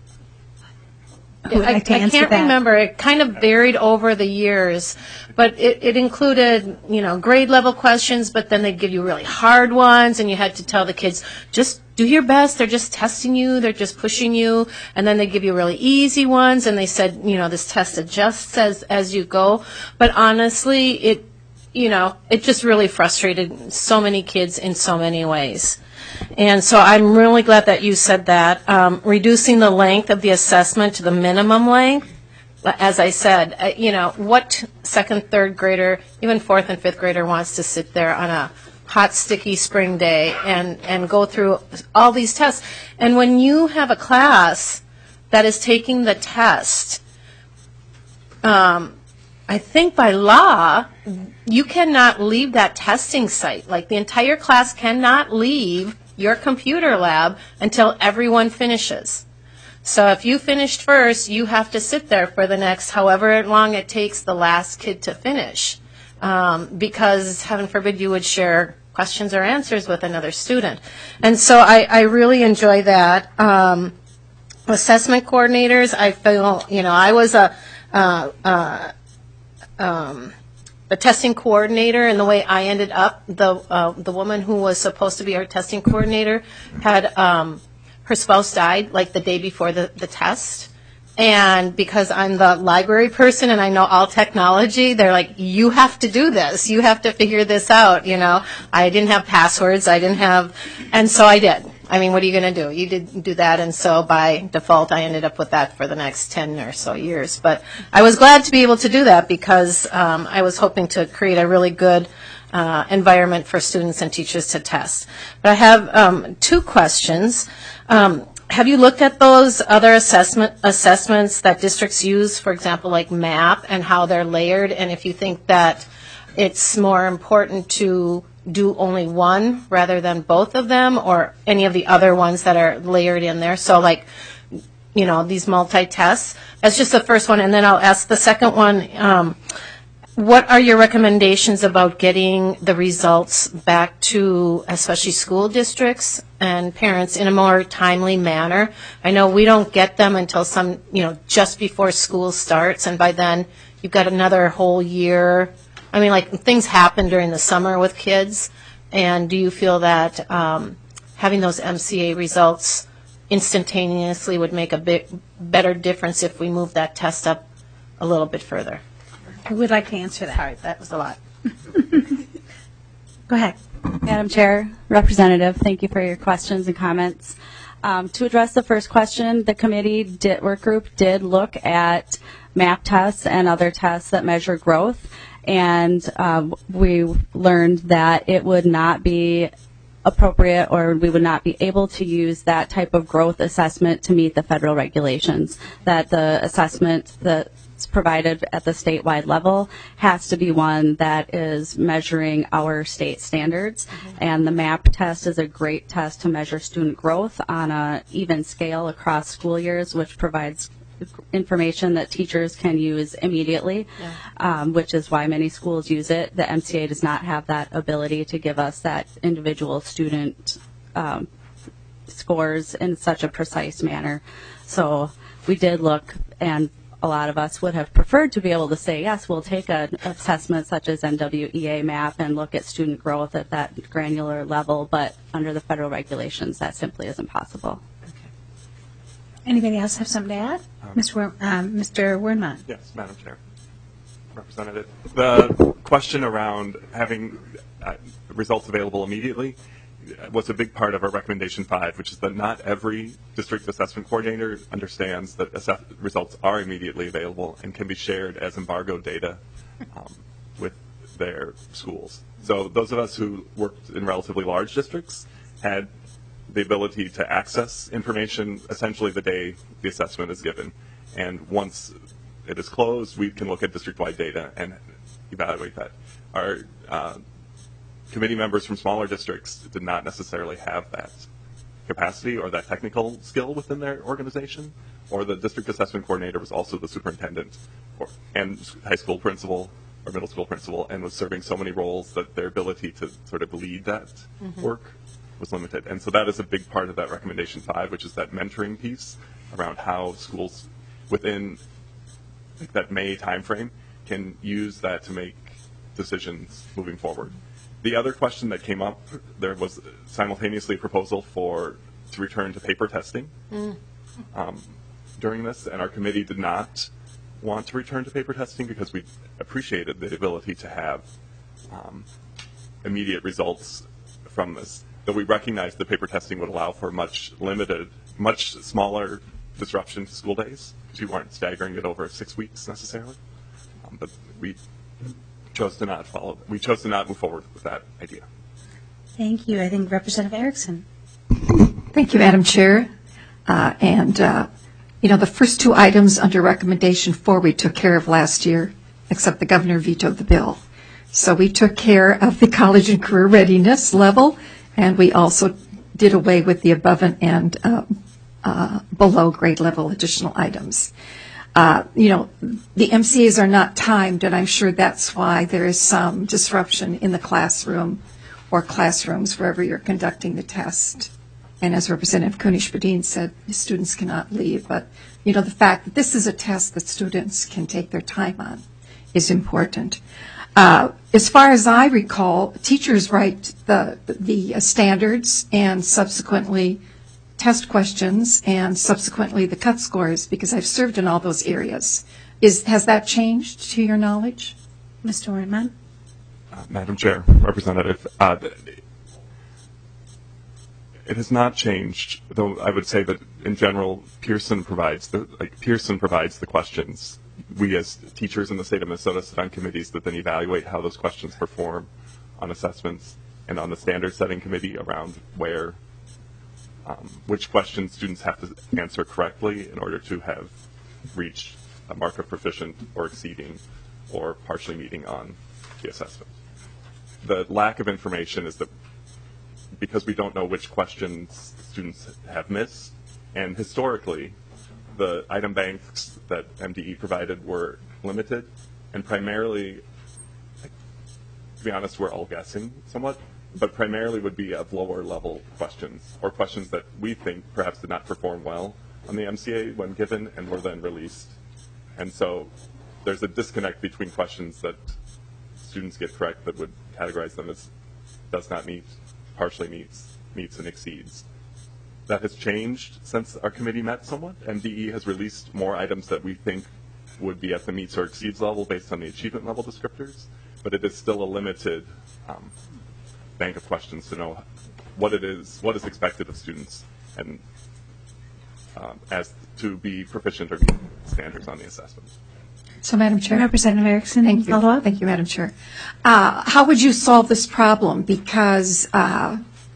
Who would I, like to I answer can't that? remember. It kind of varied over the years, but it, it included, you know, grade level questions, but then they'd give you really hard ones, and you had to tell the kids, just do your best. They're just testing you. They're just pushing you. And then they give you really easy ones, and they said, you know, this test adjusts as, as you go. But honestly, it, you know, it just really frustrated so many kids in so many ways. And so I'm really glad that you said that. Um, reducing the length of the assessment to the minimum length, as I said, uh, you know, what second, third grader, even fourth and fifth grader wants to sit there on a hot, sticky spring day and, and go through all these tests? And when you have a class that is taking the test, um, I think by law, you cannot leave that testing site. Like, the entire class cannot leave your computer lab until everyone finishes. So if you finished first, you have to sit there for the next however long it takes the last kid to finish, um, because heaven forbid you would share questions or answers with another student. And so I, I really enjoy that. Um, assessment coordinators, I feel, you know, I was a uh, uh, um, the testing coordinator, and the way I ended up, the uh, the woman who was supposed to be our testing coordinator had um, her spouse died like the day before the, the test. And because I'm the library person and I know all technology, they're like, you have to do this. You have to figure this out, you know. I didn't have passwords. I didn't have, and so I did. I mean, what are you going to do? You did do that, and so by default, I ended up with that for the next ten or so years. But I was glad to be able to do that, because um, I was hoping to create a really good uh, environment for students and teachers to test. But I have um, two questions. Um, have you looked at those other assessment assessments that districts use, for example, like MAP, and how they're layered, and if you think that it's more important to do only one rather than both of them, or any of the other ones that are layered in there? So like, you know, these multi-tests. That's just the first one, and then I'll ask the second one. Um, what are your recommendations about getting the results back to especially school districts and parents in a more timely manner? I know we don't get them until some, you know, just before school starts, and by then you've got another whole year. I mean, like, things happen during the summer with kids, and do you feel that um, having those M C A results instantaneously would make a bit better difference if we move that test up a little bit further? Who would like to answer that? Sorry, that was a lot. Go ahead. Madam Chair, Representative, thank you for your questions and comments. Um, to address the first question, the committee did, work group did look at MAP tests and other tests that measure growth, and uh, we learned that it would not be appropriate, or we would not be able to use that type of growth assessment to meet the federal regulations, that the assessment that's provided at the statewide level has to be one that is measuring our state standards. Mm-hmm. And the MAP test is a great test to measure student growth on an even scale across school years, which provides information that teachers can use immediately, yeah. um, which is why many schools use it. The M C A does not have that ability to give us that individual student um, scores in such a precise manner. So we did look, and a lot of us would have preferred to be able to say, yes, we'll take an assessment such as N W E A MAP and look at student growth at that granular level, but under the federal regulations, that simply isn't possible. Anybody else have something to add? Um, Mister Wer- um, Mister Wernman. Yes, Madam Chair. Representative, the question around having uh, results available immediately was a big part of our recommendation five, which is that not every district assessment coordinator understands that assess- results are immediately available and can be shared as embargoed data um, with their schools. So those of us who worked in relatively large districts had the ability to access information essentially the day the assessment is given. And once it is closed, we can look at district-wide data and evaluate that. Our uh, committee members from smaller districts did not necessarily have that capacity or that technical skill within their organization, or the district assessment coordinator was also the superintendent or, and high school principal or middle school principal, and was serving so many roles that their ability to sort of lead that mm-hmm. work was limited. And so that is a big part of that recommendation five, which is that mentoring piece around how schools within like that May timeframe can use that to make decisions moving forward. The other question that came up, there was simultaneously a proposal for to return to paper testing mm. um, during this, and our committee did not want to return to paper testing because we appreciated the ability to have um, immediate results from this. Though we recognized that paper testing would allow for much limited, much smaller disruption to school days, because you weren't staggering it over six weeks necessarily. Um, but we chose to not follow. We chose to not move forward with that idea. Thank you. I think Representative Erickson. Thank you, Madam Chair. Uh, and, uh, you know, the first two items under recommendation four we took care of last year, except the governor vetoed the bill. So we took care of the college and career readiness level, and we also did away with the above and, and uh, uh, below grade level additional items. Uh, you know, the M C As are not timed, and I'm sure that's why there is some disruption in the classroom or classrooms wherever you're conducting the test. And as Representative Kunesh-Podein said, the students cannot leave. But, you know, the fact that this is a test that students can take their time on is important. Uh, as far as I recall, teachers write the, the standards and subsequently test questions and subsequently the cut scores, because I've served in all those areas. Is, has that changed to your knowledge? Mister Orman? Uh, Madam Chair, Representative, uh, it has not changed, though I would say that in general, Pearson provides the, like, Pearson provides the questions. We as teachers in the state of Minnesota sit on committees that then evaluate how those questions perform on assessments, and on the standard setting committee around where Um, which questions students have to answer correctly in order to have reached a mark of proficient or exceeding or partially meeting on the assessment. The lack of information is that because we don't know which questions students have missed, and historically the item banks that M D E provided were limited, and primarily, to be honest, we're all guessing somewhat, but primarily would be of lower level questions, or questions that we think perhaps did not perform well on the M C A when given and were then released. And so there's a disconnect between questions that students get correct that would categorize them as does not meet, partially meets, meets and exceeds. That has changed since our committee met somewhat. M D E has released more items that we think would be at the meets or exceeds level based on the achievement level descriptors, but it is still a limited um, bank of questions to know what it is, what is expected of students, and um, as to be proficient or meet standards on the assessment. So, Madam Chair. Representative Erickson, thank you. Follow up? Thank you, Madam Chair. Uh, how would you solve this problem? Because uh,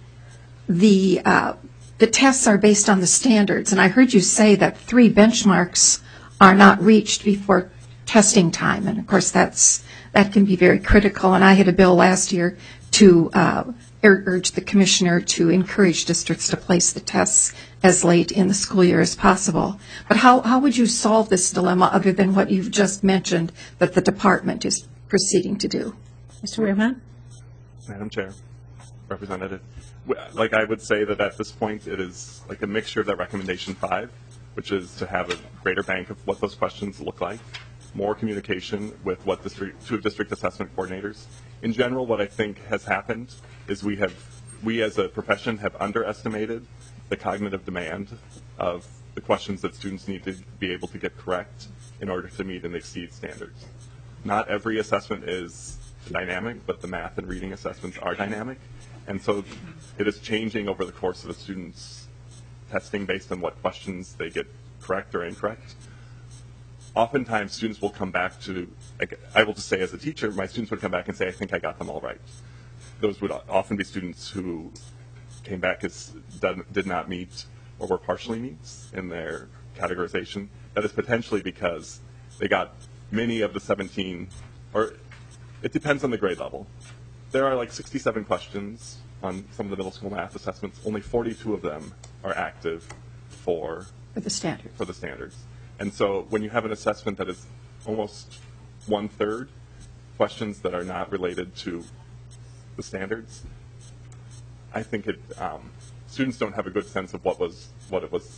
the uh, the tests are based on the standards, and I heard you say that three benchmarks are not reached before testing time, and of course that's that can be very critical. And I had a bill last year to uh, urge the commissioner to encourage districts to place the tests as late in the school year as possible. But how, how would you solve this dilemma other than what you've just mentioned that the department is proceeding to do? Mister Wehrman? Madam Chair, Representative, like I would say that at this point it is like a mixture of that recommendation five, which is to have a greater bank of what those questions look like, more communication with what district, two district assessment coordinators. In general, what I think has happened is we have, we as a profession have underestimated the cognitive demand of the questions that students need to be able to get correct in order to meet and exceed standards. Not every assessment is dynamic, but the math and reading assessments are dynamic. And so it is changing over the course of a student's testing based on what questions they get correct or incorrect. oftentimes students will come back to, like, I will just say as a teacher, my students would come back and say, I think I got them all right. Those would often be students who came back as done, did not meet or were partially meets in their categorization. That is potentially because they got many of the seventeen, or it depends on the grade level. There are like sixty-seven questions on some of the middle school math assessments. Only forty-two of them are active for, For the standard. for the standards. And so when you have an assessment that is almost one-third questions that are not related to the standards, I think it um, students don't have a good sense of what was what it was.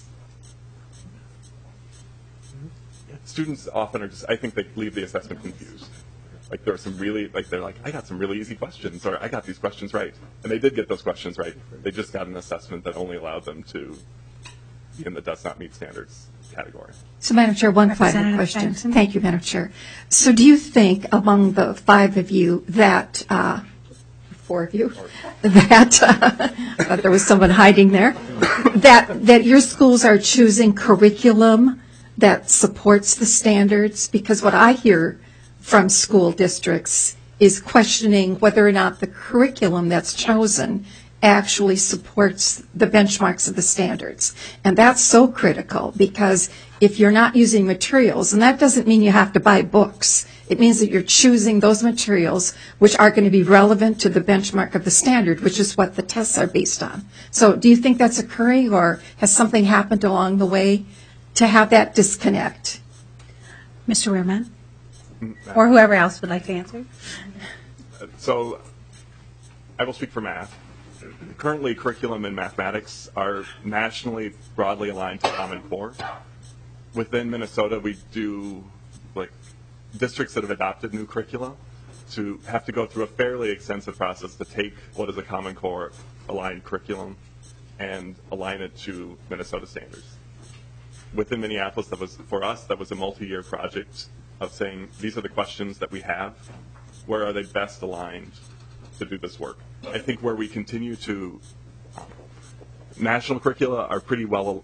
Students often are just, I think they leave the assessment confused. Like there are some really, like they're like, I got some really easy questions, or I got these questions right. And they did get those questions right. They just got an assessment that only allowed them to be in the does not meet standards category. So, Madam Chair, one final question. Jackson. Thank you, Madam Chair. So do you think among the five of you that, uh, four of you, that, uh, I thought there was someone hiding there, that, that your schools are choosing curriculum that supports the standards? Because what I hear from school districts is questioning whether or not the curriculum that's chosen actually supports the benchmarks of the standards. And that's so critical, because if you're not using materials, and that doesn't mean you have to buy books, it means that you're choosing those materials which are going to be relevant to the benchmark of the standard, which is what the tests are based on. So do you think that's occurring, or has something happened along the way to have that disconnect? Mister Wehrman? Or whoever else would like to answer. So I will speak for math. Currently, curriculum in mathematics are nationally broadly aligned to Common Core. Within Minnesota, we do, like, districts that have adopted new curricula to have to go through a fairly extensive process to take what is a Common Core aligned curriculum and align it to Minnesota standards. Within Minneapolis, that was, for us, that was a multi-year project of saying, these are the questions that we have. Where are they best aligned to do this work? I think where we continue to, um, national curricula are pretty well,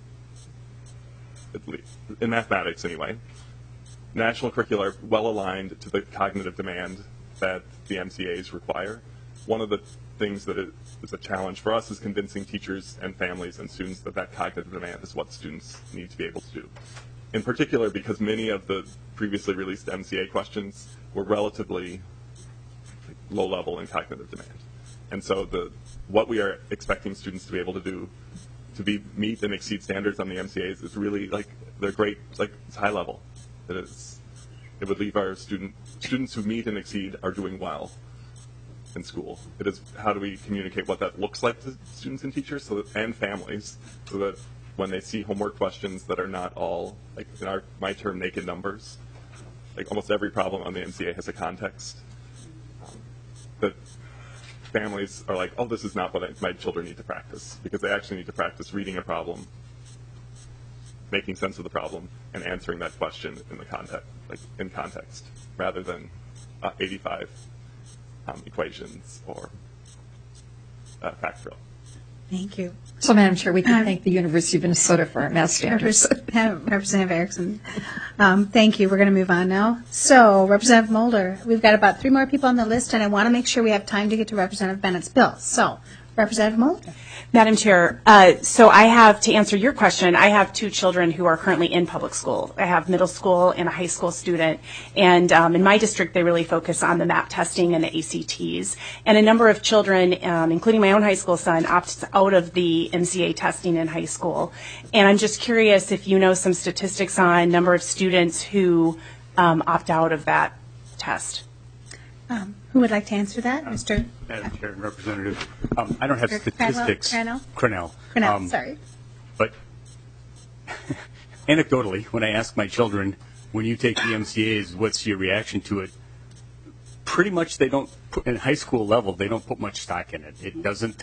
at least in mathematics anyway, national curricula are well aligned to the cognitive demand that the M C As require. One of the things that is a challenge for us is convincing teachers and families and students that that cognitive demand is what students need to be able to do. In particular, because many of the previously released M C A questions were relatively low level in cognitive demand. And so the what we are expecting students to be able to do to be meet and exceed standards on the M C As is really, like, they're great, like, it's high level. It is, it would leave our student students who meet and exceed are doing well in school. It is, how do we communicate what that looks like to students and teachers so that, and families, so that when they see homework questions that are not all, like in our, my term, naked numbers, like almost every problem on the M C A has a context, um, that families are like, oh, this is not what I, my children need to practice, because they actually need to practice reading a problem, making sense of the problem, and answering that question in the context, like in context, rather than uh, eighty-five um, equations or uh, fact drill. Thank you. So, Madam Chair, we can Um, thank the University of Minnesota for our math standards. Representative Erickson. Um, thank you. We're going to move on now. So, Representative Mulder, we've got about three more people on the list, and I want to make sure we have time to get to Representative Bennett's bill. So, Representative Mulder. Madam Chair, uh, so I have, to answer your question, I have two children who are currently in public school. I have middle school and a high school student, and um, in my district they really focus on the MAP testing and the A C Ts. And a number of children, um, including my own high school son, opts out of the M C A testing in high school. And I'm just curious if you know some statistics on number of students who um, opt out of that test. Um, who would like to answer that? Mister Madam Chair and Representative, um, I don't have statistics. Cranell? Cranell. Cranell, Um, sorry. But anecdotally, when I ask my children, when you take the M C As, what's your reaction to it? Pretty much they don't, put, in high school level, they don't put much stock in it. It doesn't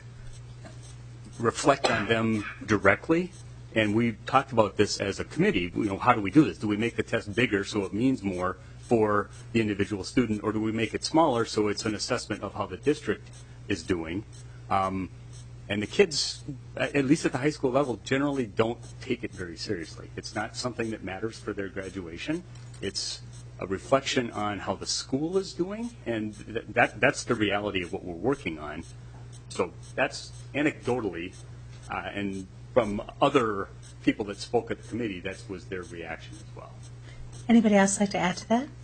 reflect on them directly. And we talked about this as a committee. You know, how do we do this? Do we make the test bigger so it means more for the individual student, or do we make it smaller so it's an assessment of how the district is doing? Um, And the kids, at least at the high school level, generally don't take it very seriously. It's not something that matters for their graduation. It's a reflection on how the school is doing, and th- that that's the reality of what we're working on. So that's anecdotally, uh, and from other people that spoke at the committee, that was their reaction as well. Anybody else like to add to that?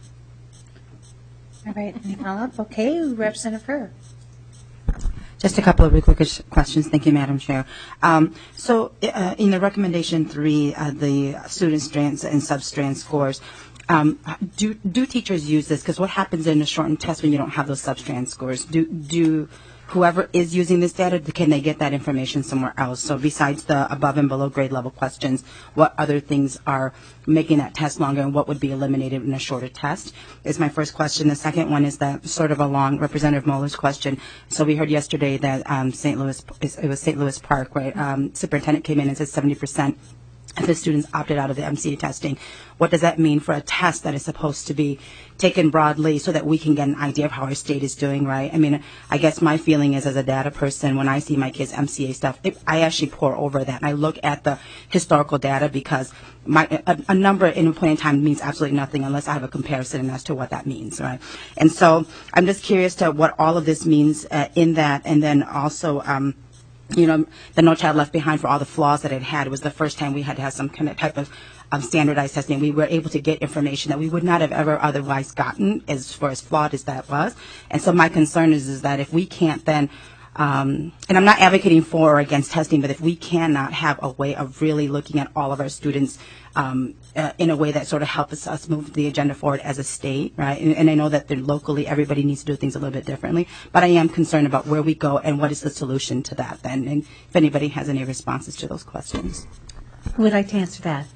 All right, any follow-up? Okay, Representative Herr. Just a couple of really quick questions. Thank you, Madam Chair. Um, so uh, in the recommendation three, uh, the student strands and substrand scores, um, do do teachers use this? Because what happens in a shortened test when you don't have those substrand scores? Do do whoever is using this data, can they get that information somewhere else? So besides the above and below grade level questions, what other things are making that test longer, and what would be eliminated in a shorter test is my first question. The second one is that sort of along Representative Muller's question. So we heard yesterday that um, Saint Louis, it was Saint Louis Park, right? Um, superintendent came in and said seventy percent of the students opted out of the M C A testing. What does that mean for a test that is supposed to be taken broadly so that we can get an idea of how our state is doing, right? I mean, I guess my feeling is, as a data person, when I see my kids' M C A stuff, it, I actually pour over that. And I look at the historical data because my a, a number in a point in time means absolutely nothing unless I have a comparison as to what that means, right? And so I'm just curious to what all of this means uh, in that, and then also, um, you know, the No Child Left Behind, for all the flaws that it had, it was the first time we had to have some kind of type of um, standardized testing. We were able to get information that we would not have ever otherwise gotten, as far as flawed as that was. And so my concern is, is that if we can't then, um, and I'm not advocating for or against testing, but if we cannot have a way of really looking at all of our students um, uh, in a way that sort of helps us move the agenda forward as a state, right? And, and I know that locally everybody needs to do things a little bit differently, but I am concerned about where we go and what is the solution to that then, and if anybody has any responses to those questions. Who would like to answer that?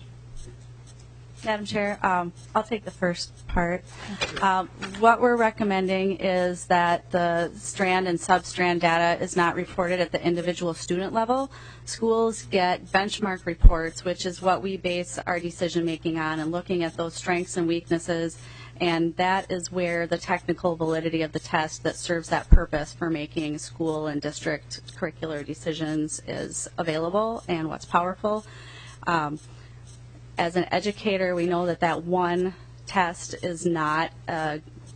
Madam Chair, um, I'll take the first part. Um, what we're recommending is that the strand and substrand data is not reported at the individual student level. Schools get benchmark reports, which is what we base our decision making on, and looking at those strengths and weaknesses, and that is where the technical validity of the test that serves that purpose for making school and district curricular decisions is available and what's powerful. Um, As an educator, we know that that one test is not a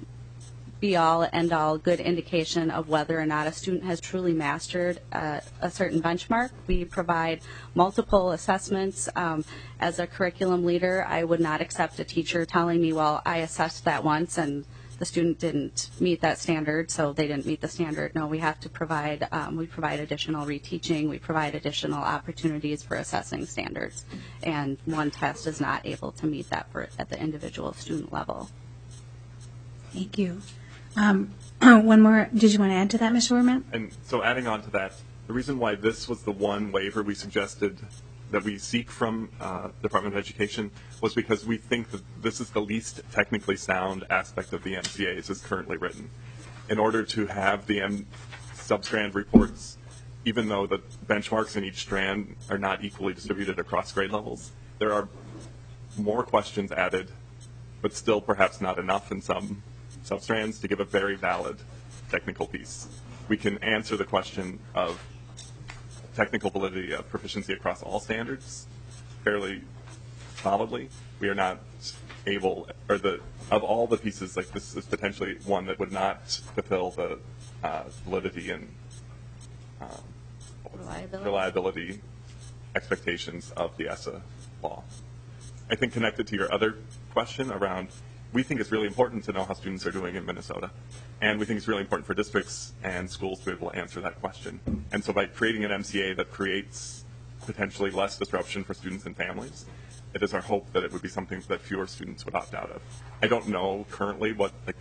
be-all, end-all good indication of whether or not a student has truly mastered uh, a certain benchmark. We provide multiple assessments. Um, as a curriculum leader, I would not accept a teacher telling me, well, I assessed that once and the student didn't meet that standard, so they didn't meet the standard. No, we have to provide, um, we provide additional reteaching, we provide additional opportunities for assessing standards, and one test is not able to meet that for, at the individual student level. Thank you. Um, one more, did you want to add to that, Mister Werman? And so adding on to that, the reason why this was the one waiver we suggested that we seek from uh, Department of Education was because we think that this is the least technically sound aspect of the M C A as is currently written. In order to have the M substrand reports, even though the benchmarks in each strand are not equally distributed across grade levels, there are more questions added, but still perhaps not enough in some substrands to give a very valid technical piece. We can answer the question of technical validity of proficiency across all standards fairly solidly. We are not able, or the of all the pieces, like this is potentially one that would not fulfill the uh, validity and um, Reliability. reliability expectations of the E S A law. I think connected to your other question around, we think it's really important to know how students are doing in Minnesota. And we think it's really important for districts and schools to be able to answer that question. And so by creating an M C A that creates potentially less disruption for students and families, it is our hope that it would be something that fewer students would opt out of. I don't know currently what, like,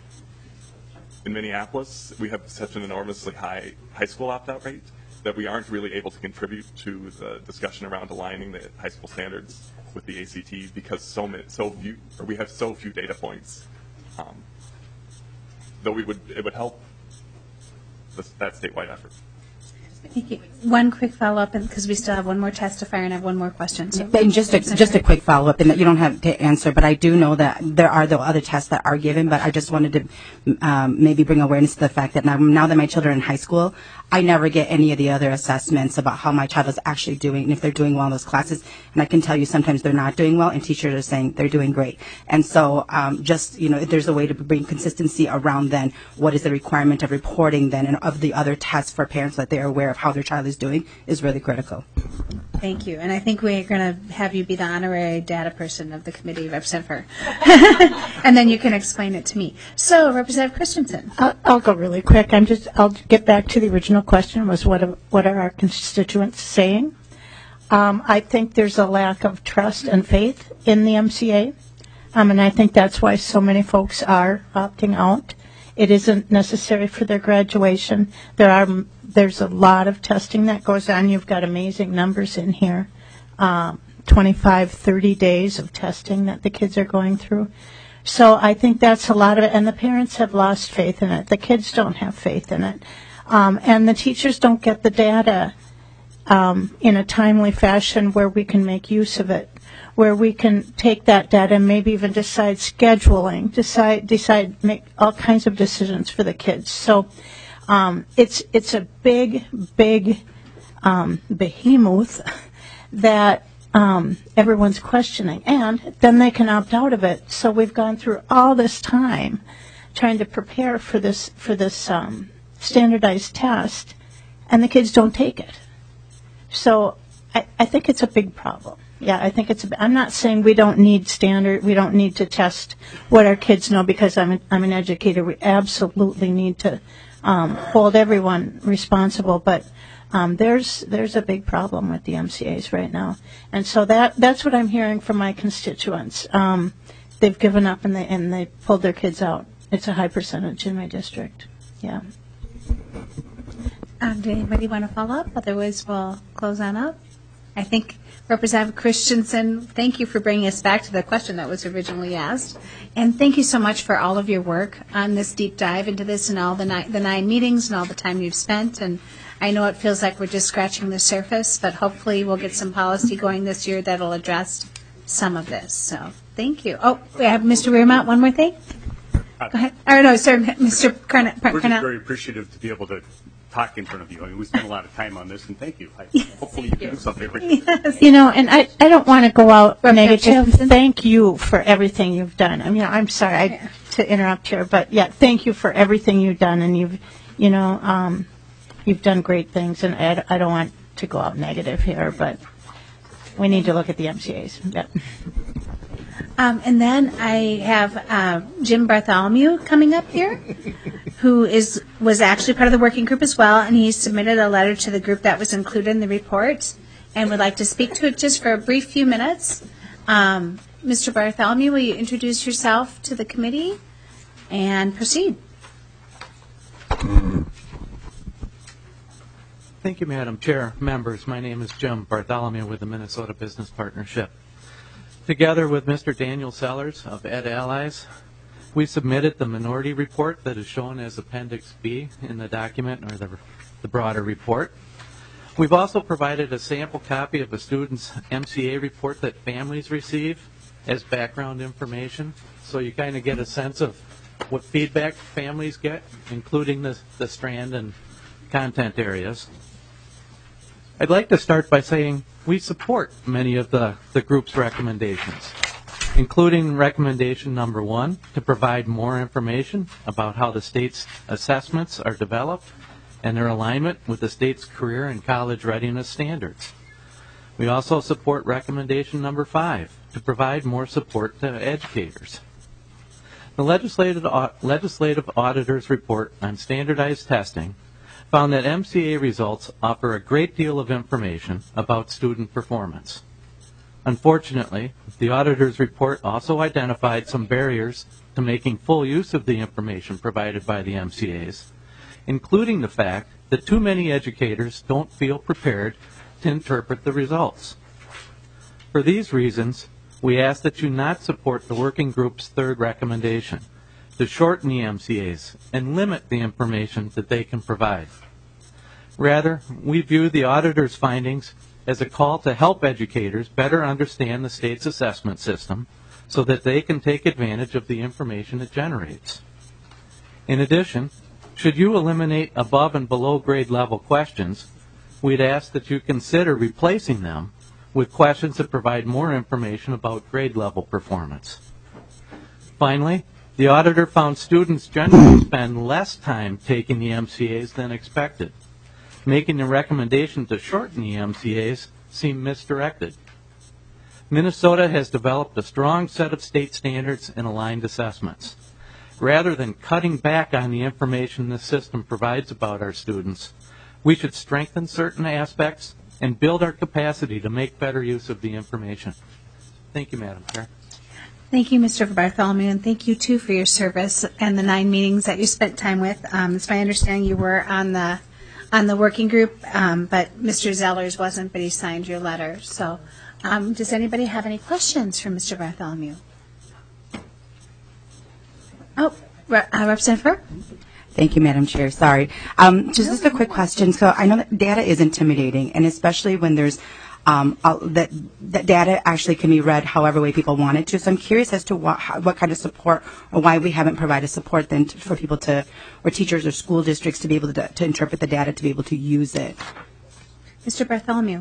in Minneapolis, we have such an enormously high high school opt-out rate that we aren't really able to contribute to the discussion around aligning the high school standards with the A C T because so many, so few, or we have so few data points. Um, though we would, it would help this, that statewide effort. Thank you. One quick follow-up, because we still have one more testifier and I have one more question. So. And just a, just a quick follow-up, and that you don't have to answer, but I do know that there are the other tests that are given, but I just wanted to um, maybe bring awareness to the fact that now, now that my children are in high school, I never get any of the other assessments about how my child is actually doing and if they're doing well in those classes. And I can tell you sometimes they're not doing well, and teachers are saying they're doing great. And so um, just, you know, if there's a way to bring consistency around then what is the requirement of reporting then and of the other tests for parents so that they're aware of how their child is doing is really critical. Thank you. And I think we're going to have you be the honorary data person of the committee, Representative Fur. And then you can explain it to me. So, Representative Christensen. I'll, I'll go really quick. I'm just, I'll get back to the original question was what, are- what are our constituents saying? Um, I think there's a lack of trust and faith in the M C A. Um, and I think that's why so many folks are opting out. It isn't necessary for their graduation. There are there's a lot of testing that goes on. You've got amazing numbers in here, um, twenty-five, thirty days of testing that the kids are going through. So I think that's a lot of it. And the parents have lost faith in it. The kids don't have faith in it. Um, and the teachers don't get the data um, in a timely fashion where we can make use of it, where we can take that data and maybe even decide scheduling, decide, decide, make all kinds of decisions for the kids. So um, it's it's a big, big um, behemoth that um, everyone's questioning, and then they can opt out of it. So we've gone through all this time trying to prepare for this for this um, standardized test, and the kids don't take it. So I, I think it's a big problem. Yeah, I think it's. A, I'm not saying we don't need standard. We don't need to test what our kids know because I'm. An, I'm an educator. We absolutely need to um, hold everyone responsible. But um, there's there's a big problem with the M C As right now, and so that that's what I'm hearing from my constituents. Um, they've given up and they and they pulled their kids out. It's a high percentage in my district. Yeah. Um, did anybody want to follow up? Otherwise, we'll close on up. I think Representative Christensen, thank you for bringing us back to the question that was originally asked. And thank you so much for all of your work on this deep dive into this and all the, ni- the nine meetings and all the time you've spent. And I know it feels like we're just scratching the surface, but hopefully we'll get some policy going this year that'll address some of this. So thank you. Oh, we have Mister Rearmont, one more thing? Go ahead. Oh, no, sir, Mister Carnell. We're just very appreciative to be able to talk in front of you. I mean, we spent a lot of time on this, and thank you. I, yes, hopefully you can do something with yes. You know, and I, I don't want to go out negative. Thank you for everything you've done. I mean, I'm sorry I, yeah. to interrupt here, but yeah, thank you for everything you've done, and you've, you know, um, you've done great things, and I, I don't want to go out negative here, but we need to look at the M C As. Yep. Um, and then I have uh, Jim Bartholomew coming up here, who is was actually part of the working group as well, and he submitted a letter to the group that was included in the report and would like to speak to it just for a brief few minutes. Um, Mister Bartholomew, will you introduce yourself to the committee and proceed? Thank you, Madam Chair. Members, my name is Jim Bartholomew with the Minnesota Business Partnership. Together with Mister Daniel Sellers of Ed Allies, we submitted the minority report that is shown as Appendix B in the document, or the, the broader report. We've also provided a sample copy of a student's M C A report that families receive as background information, so you kind of get a sense of what feedback families get, including the, the strand and content areas. I'd like to start by saying we support many of the, the group's recommendations, including recommendation number one, to provide more information about how the state's assessments are developed and their alignment with the state's career and college readiness standards. We also support recommendation number five, to provide more support to educators. The legislative, legislative auditor's report on standardized testing found that M C A results offer a great deal of information about student performance. Unfortunately, the auditor's report also identified some barriers to making full use of the information provided by the M C As, including the fact that too many educators don't feel prepared to interpret the results. For these reasons, we ask that you not support the working group's third recommendation, to shorten the M C As and limit the information that they can provide. Rather, we view the auditor's findings as a call to help educators better understand the state's assessment system so that they can take advantage of the information it generates. In addition, should you eliminate above and below grade level questions, we'd ask that you consider replacing them with questions that provide more information about grade level performance. Finally, the auditor found students generally spend less time taking the M C As than expected, making the recommendation to shorten the M C As seem misdirected. Minnesota has developed a strong set of state standards and aligned assessments. Rather than cutting back on the information the system provides about our students, we should strengthen certain aspects and build our capacity to make better use of the information. Thank you, Madam Chair. Thank you, Mister Bartholomew, and thank you, too, for your service and the nine meetings that you spent time with. Um, it's my understanding you were on the on the working group, um, but Mister Zellers wasn't, but he signed your letter. So um, does anybody have any questions for Mister Bartholomew? Oh, Re- uh, Representative Furr? Thank you, Madam Chair. Sorry. Um, just, just a quick question. So I know that data is intimidating, and especially when there's um, uh, that, that data actually can be read however way people want it to. So I'm curious as to what, how, what kind of support or why we haven't provided support then to, for people to, or teachers or school districts to be able to, to interpret the data, to be able to use it. Mister Bartholomew.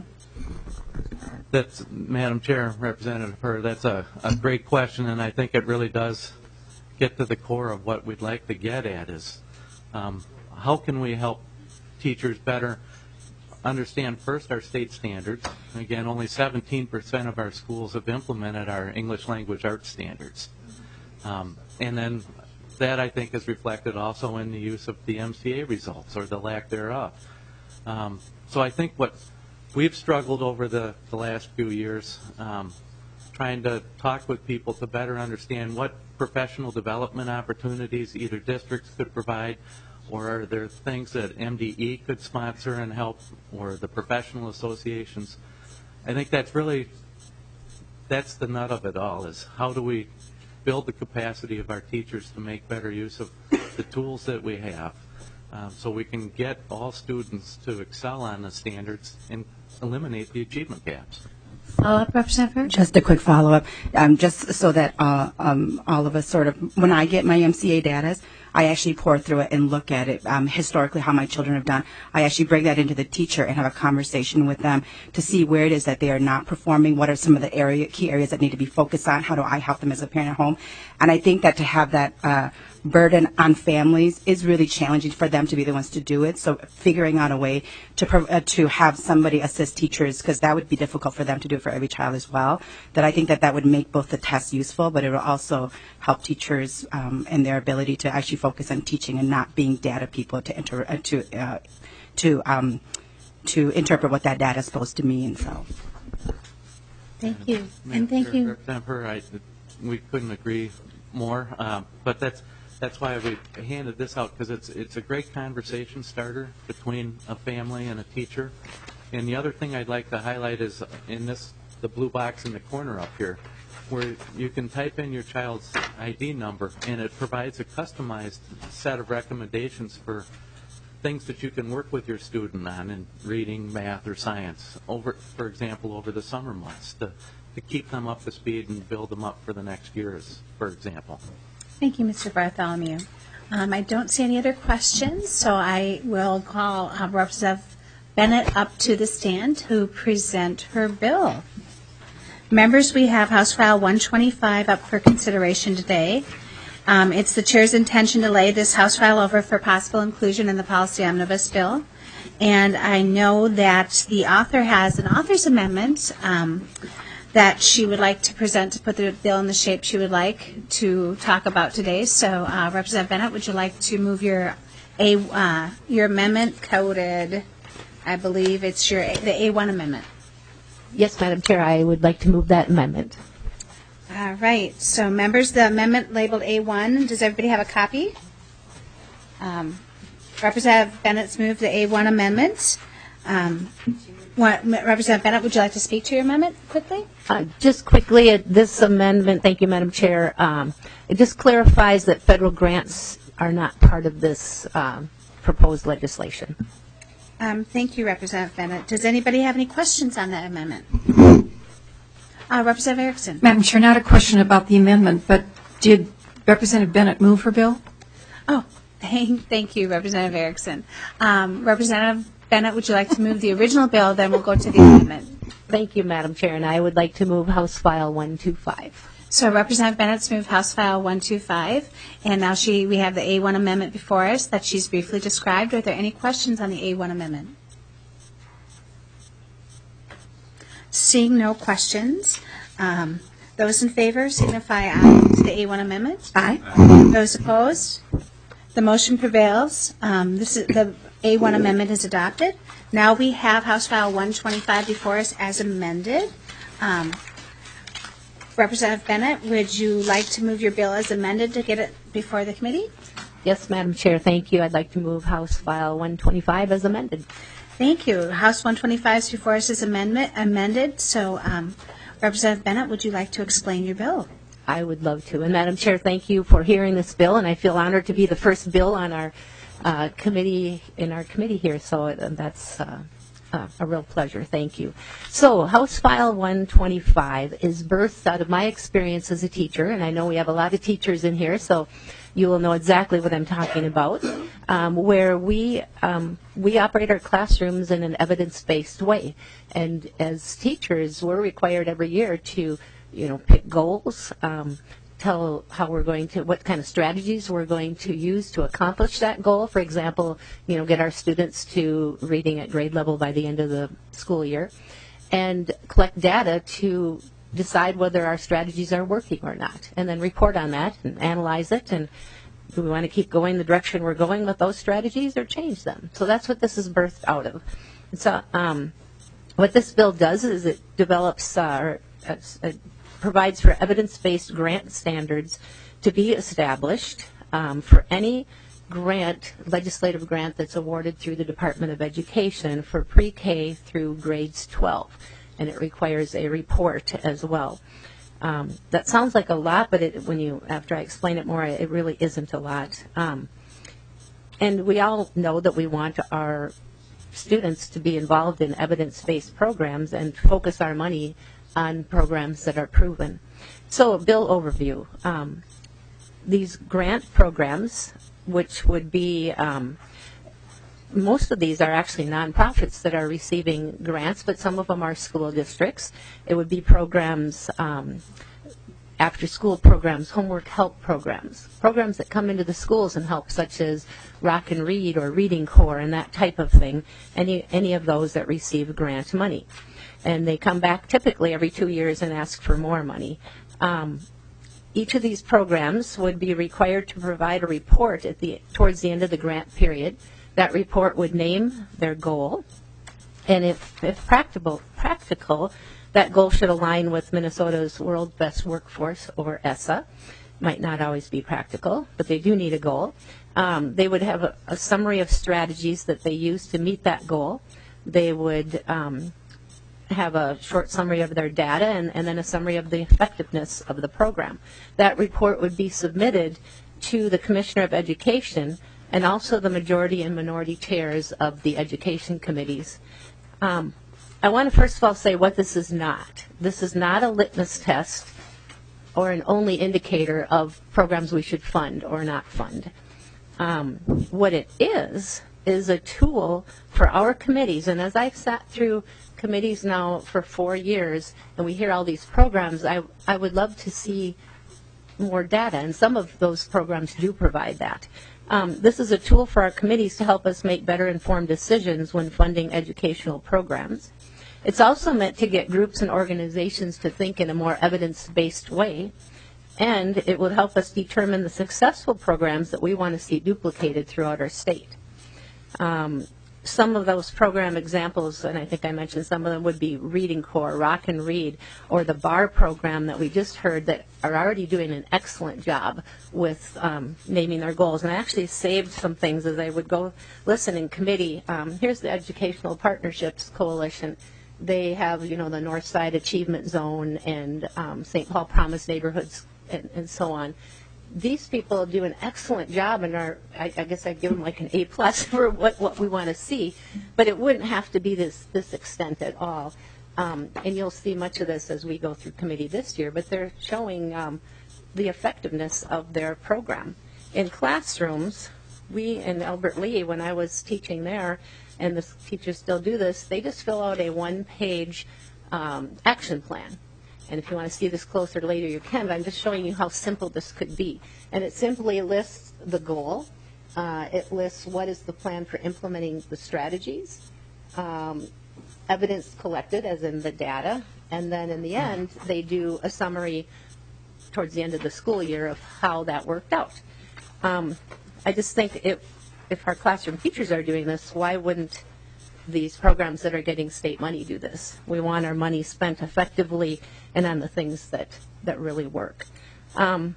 That's, Madam Chair, Representative Furr, that's a, a great question, and I think it really does get to the core of what we'd like to get at is um, how can we help teachers better understand first our state standards. Again, only seventeen percent of our schools have implemented our English language arts standards. Um, and then that, I think, is reflected also in the use of the M C A results or the lack thereof. Um, so I think what we've struggled over the, the last few years um, trying to talk with people to better understand what professional development opportunities either districts could provide, or are there things that M D E could sponsor and help, or the professional associations. I think that's really, that's the nut of it all, is how do we build the capacity of our teachers to make better use of the tools that we have um, so we can get all students to excel on the standards and eliminate the achievement gaps. Follow-up, Representative? Just a quick follow-up, um, just so that uh, um, all of us sort of, when I get my M C A data, I actually pour through it and look at it, um, historically how my children have done. I actually bring that into the teacher and have a conversation with them to see where it is that they are not performing, what are some of the area, key areas that need to be focused on, how do I help them as a parent at home. And I think that to have that uh, burden on families is really challenging for them to be the ones to do it. So figuring out a way to pro- uh, to have somebody assist teachers, because that would be difficult for them to do for every child as well, that I think that that would make both the tests useful, but it will also help teachers um, in their ability to actually focus on teaching and not being data people to inter- uh, to uh, to um, to interpret what that data is supposed to mean. So, thank you, Madam and thank Chair, you. Representative, I, we couldn't agree more, um, but that's that's why we handed this out, because it's it's a great conversation starter between a family and a teacher. And the other thing I'd like to highlight is in this the blue box in the corner up here, where you can type in your child's I D number, and it provides a customized set of recommendations for things that you can work with your student on in reading, math, or science, over, for example, over the summer months, to, to keep them up to speed and build them up for the next years, for example. Thank you, Mister Bartholomew. Um, I don't see any other questions, so I will call uh, Representative Bennett up to the stand to present her bill. Members, we have House File one twenty-five up for consideration today. Um, it's the Chair's intention to lay this House file over for possible inclusion in the Policy Omnibus Bill. And I know that the author has an author's amendment um, that she would like to present to put the bill in the shape she would like to talk about today. So, uh, Representative Bennett, would you like to move your a uh, your amendment coded? I believe it's your the A one amendment. Yes, Madam Chair, I would like to move that amendment. All right. So, members, the amendment labeled A one, does everybody have a copy? Um, Representative Bennett's moved the A one amendment. Um, what, Representative Bennett, would you like to speak to your amendment quickly? Uh, just quickly, uh, this amendment, thank you, Madam Chair, um, it just clarifies that federal grants are not part of this um, proposed legislation. Um, thank you, Representative Bennett. Does anybody have any questions on that amendment? Uh, Representative Erickson. Madam Chair, not a question about the amendment, but did Representative Bennett move her bill? Oh, thank, thank you, Representative Erickson. Um, Representative Bennett, would you like to move the original bill? Then we'll go to the amendment. Thank you, Madam Chair, and I would like to move House File one twenty-five. So Representative Bennett's moved House File one twenty-five, and now she we have the A one amendment before us that she's briefly described. Are there any questions on the A one amendment? Seeing no questions, um, those in favor signify aye to the A one amendment. Aye. Those opposed? The motion prevails. Um, this is the A one amendment is adopted. Now we have House File one twenty-five before us as amended. Um, Representative Bennett, would you like to move your bill as amended to get it before the committee? Yes, Madam Chair, thank you. I'd like to move House File one twenty-five as amended. Thank you. House one twenty-five is before us as amendment, amended. So um, Representative Bennett, would you like to explain your bill? I would love to. And Madam Chair, thank you for hearing this bill, and I feel honored to be the first bill on our uh, committee, in our committee here, so uh, that's uh, uh, a real pleasure. Thank you. So House File one twenty-five is birthed out of my experience as a teacher, and I know we have a lot of teachers in here, so you will know exactly what I'm talking about, um, where we um, we operate our classrooms in an evidence-based way. And as teachers, we're required every year to, you know, pick goals, um, tell how we're going to, what kind of strategies we're going to use to accomplish that goal. For example, you know, get our students to reading at grade level by the end of the school year, and collect data to decide whether our strategies are working or not, and then report on that and analyze it, and do we want to keep going the direction we're going with those strategies or change them? So that's what this is birthed out of. So um, what this bill does is it develops, uh, uh, uh, provides for evidence-based grant standards to be established um, for any grant, legislative grant that's awarded through the Department of Education for pre-K through grades twelve. And it requires a report as well. Um, that sounds like a lot, but it, when you, after I explain it more, it really isn't a lot. Um, and we all know that we want our students to be involved in evidence-based programs and focus our money on programs that are proven. So, bill overview. Um, these grant programs, which would be um, most of these are actually nonprofits that are receiving grants, but some of them are school districts. It would be programs, um, after-school programs, homework help programs, programs that come into the schools and help, such as Rock and Read or Reading Corps and that type of thing, any, any of those that receive grant money. And they come back typically every two years and ask for more money. Um, each of these programs would be required to provide a report at the, towards the end of the grant period. That report would name their goal, and if, if practical, practical, that goal should align with Minnesota's World Best Workforce, or E S A. Might not always be practical, but they do need a goal. Um, they would have a, a summary of strategies that they use to meet that goal. They would um, have a short summary of their data and, and then a summary of the effectiveness of the program. That report would be submitted to the Commissioner of Education and also the majority and minority chairs of the education committees. Um, I want to first of all say what this is not. This is not a litmus test or an only indicator of programs we should fund or not fund. Um, what it is, is a tool for our committees, and as I've sat through committees now for four years and we hear all these programs, I, I would love to see more data, and some of those programs do provide that. Um, this is a tool for our committees to help us make better informed decisions when funding educational programs. It's also meant to get groups and organizations to think in a more evidence-based way, and it will help us determine the successful programs that we want to see duplicated throughout our state. Um, some of those program examples, and I think I mentioned some of them, would be Reading Corps, Rock and Read, or the BAR program that we just heard that are already doing an excellent job with um, naming their goals. And I actually saved some things as I would go listen in committee. Um, here's the Educational Partnerships Coalition. They have, you know, the North Side Achievement Zone and um, Saint Paul Promise Neighborhoods and, and so on. these people do an excellent job and are, I, I guess I'd give them like an A plus for what, what we want to see, but it wouldn't have to be this, this extent at all. Um, and you'll see much of this as we go through committee this year, but they're showing um, the effectiveness of their program. In classrooms, we in Albert Lee, when I was teaching there, and the teachers still do this, they just fill out a one-page um, action plan. And if you want to see this closer later, you can, but I'm just showing you how simple this could be. And it simply lists the goal. Uh, it lists what is the plan for implementing the strategies, um, evidence collected, as in the data, and then in the end, they do a summary towards the end of the school year of how that worked out. Um, I just think if, if our classroom teachers are doing this, why wouldn't these programs that are getting state money do this? We want our money spent effectively and on the things that, that really work. Um,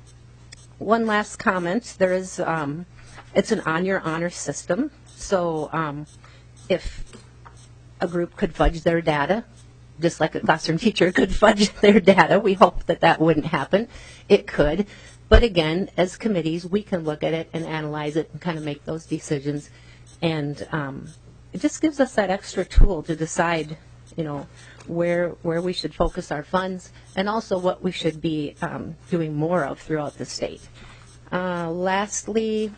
one last comment, there is, um, it's an on your honor system, so um, if a group could fudge their data, just like a classroom teacher could fudge their data, we hope that that wouldn't happen. It could, but again, as committees, we can look at it and analyze it and kind of make those decisions, and um, it just gives us that extra tool to decide, you know, where where we should focus our funds and also what we should be um, doing more of throughout the state. Uh, lastly,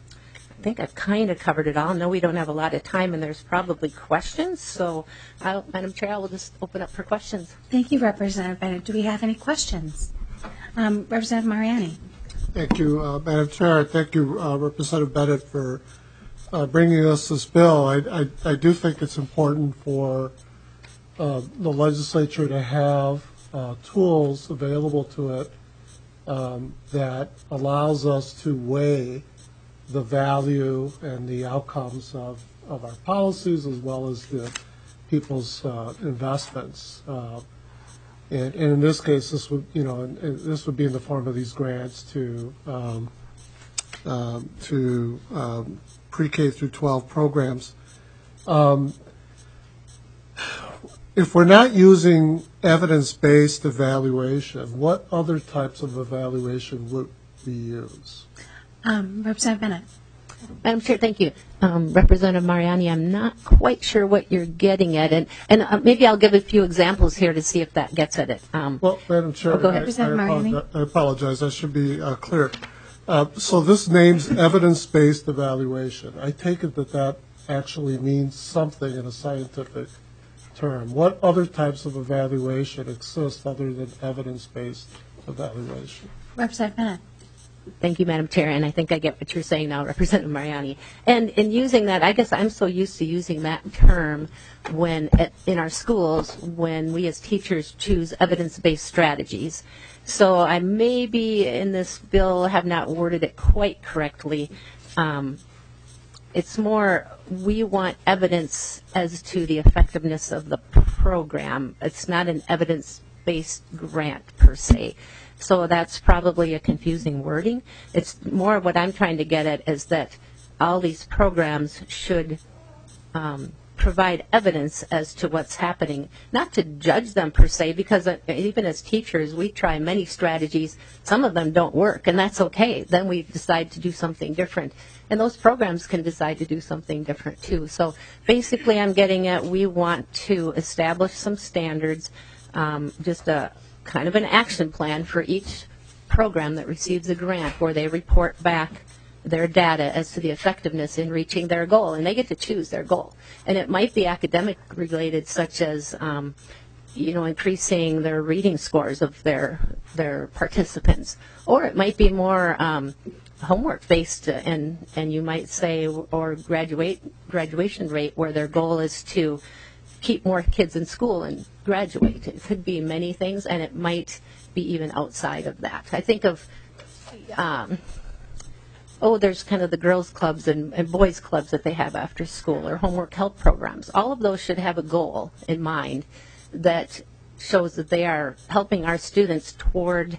I think I've kind of covered it all. I know we don't have a lot of time and there's probably questions, so I'll, Madam Chair, I will just open up for questions. Thank you, Representative Bennett. Do we have any questions? Um, Representative Mariani. Thank you, uh, Madam Chair. Thank you, uh, Representative Bennett, for uh, bringing us this bill. I, I, I do think it's important for uh, the legislature to have uh, tools available to it um, that allows us to weigh the value and the outcomes of, of our policies as well as the people's uh, investments. Uh, and, and in this case, this would, you know, and, and this would be in the form of these grants to um, um, to um, pre-K through twelve programs. Um, if we're not using evidence-based evaluation, what other types of evaluation would we use? Um, Representative Bennett. Madam Chair, thank you. Um, Representative Mariani, I'm not quite sure what you're getting at, and, and uh, maybe I'll give a few examples here to see if that gets at it. Um, well, Madam Chair, oh, go ahead. I, Representative I, Mariani. apologize, I apologize. I should be uh, clear. Uh, so this name's evidence-based evaluation. I take it that that actually means something in a scientific term. What other types of evaluation exist other than evidence-based evaluation? Representative Bennett. Thank you, Madam Chair, and I think I get what you're saying now, Representative Mariani. And in using that, I guess I'm so used to using that term when at, in our schools when we as teachers choose evidence-based strategies. So I maybe in this bill have not worded it quite correctly. Um, it's more we want evidence as to the effectiveness of the program. It's not an evidence-based grant per se. So that's probably a confusing wording. It's more what I'm trying to get at is that all these programs should um, provide evidence as to what's happening, not to judge them per se, because uh, even as teachers, we try many strategies. Some of them don't work, and that's okay. Then we decide to do something different. And those programs can decide to do something different too. So basically I'm getting at we want to establish some standards, um, just a kind of an action plan for each program that receives a grant where they report back their data as to the effectiveness in reaching their goal, and they get to choose their goal. And it might be academic related, such as um, you know, increasing their reading scores of their their participants, or it might be more um, homework based, and and you might say, or graduate graduation rate, where their goal is to keep more kids in school and graduate. It could be many things, and it might be even outside of that. I think of, um, oh, there's kind of the girls' clubs and, and boys' clubs that they have after school, or homework help programs. All of those should have a goal in mind that shows that they are helping our students toward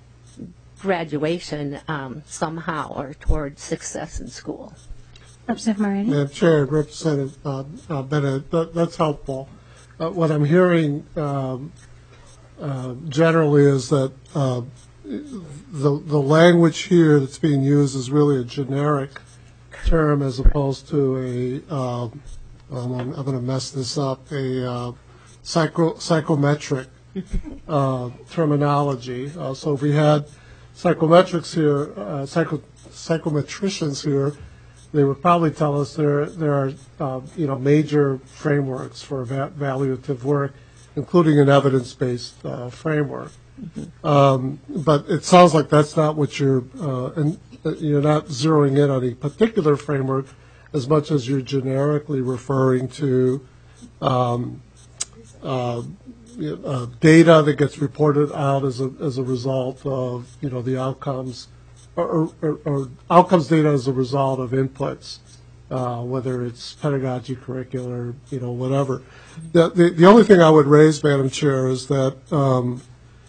graduation um, somehow, or toward success in school. Representative Mariani. Madam Chair, Representative uh, uh, Bennett, that, that's helpful. Uh, what I'm hearing um, uh, generally is that uh, the the language here that's being used is really a generic term as opposed to a, uh, um, I'm, I'm going to mess this up, a uh, psycho, psychometric uh, terminology. Uh, so if we had psychometrics here, uh, psycho, psychometricians here, they would probably tell us there there are uh, you know major frameworks for va- evaluative work, including an evidence-based uh, framework. Mm-hmm. Um, but it sounds like that's not what you're uh, and you're not zeroing in on a particular framework as much as you're generically referring to um, uh, uh, data that gets reported out as a as a result of you know the outcomes. Or, or, or outcomes data as a result of inputs, uh, whether it's pedagogy, curricular, you know, whatever. The, the, the only thing I would raise, Madam Chair, is that um,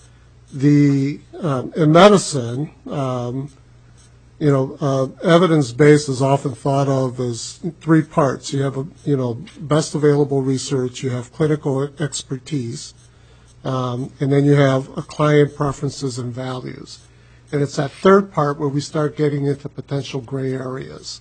the um, in medicine, um, you know, uh, evidence-based is often thought of as three parts. You have, a, you know, best available research, you have clinical expertise, um, and then you have a client preferences and values. And it's that third part where we start getting into potential gray areas.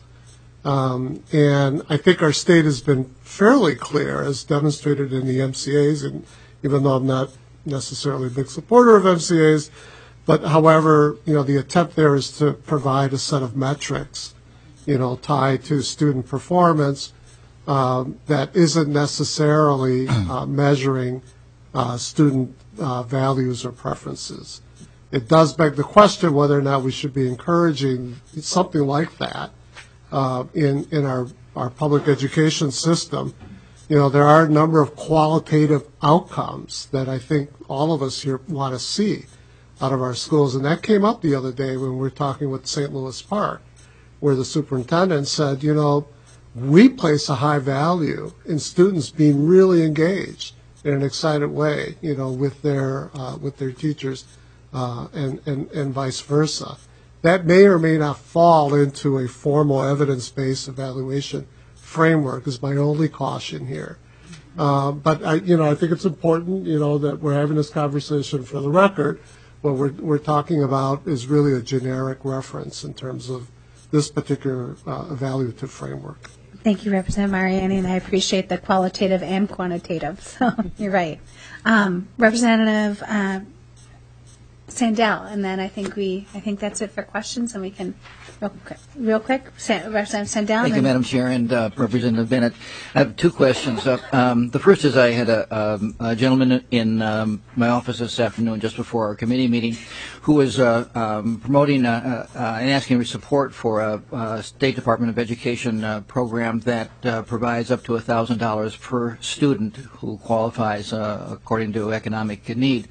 Um, and I think our state has been fairly clear, as demonstrated in the M C As, and even though I'm not necessarily a big supporter of M C As, but however, you know, the attempt there is to provide a set of metrics, you know, tied to student performance um, that isn't necessarily uh, measuring uh, student uh, values or preferences. It does beg the question whether or not we should be encouraging something like that uh, in in our, our public education system. You know, there are a number of qualitative outcomes that I think all of us here want to see out of our schools. And that came up the other day when we were talking with Saint Louis Park, where the superintendent said, you know, we place a high value in students being really engaged in an excited way, you know, with their uh, with their teachers. Uh, and, and, and vice versa. That may or may not fall into a formal evidence-based evaluation framework is my only caution here. Uh, but I, you know, I think it's important, you know, that we're having this conversation for the record. What we're, we're talking about is really a generic reference in terms of this particular uh, evaluative framework. Thank you, Representative Mariani, and I appreciate the qualitative and quantitative. So you're right. Um, Representative uh, Sandell, and then I think we, I think that's it for questions, and we can, real quick, real quick Sa- Representative Sandell. Thank you, Madam Chair, and uh, Representative Bennett. I have two questions. Uh, um, the first is I had a, um, a gentleman in um, my office this afternoon, just before our committee meeting, who was uh, um, promoting uh, uh, and asking for support for a, a State Department of Education uh, program that uh, provides up to one thousand dollars per student who qualifies uh, according to economic need.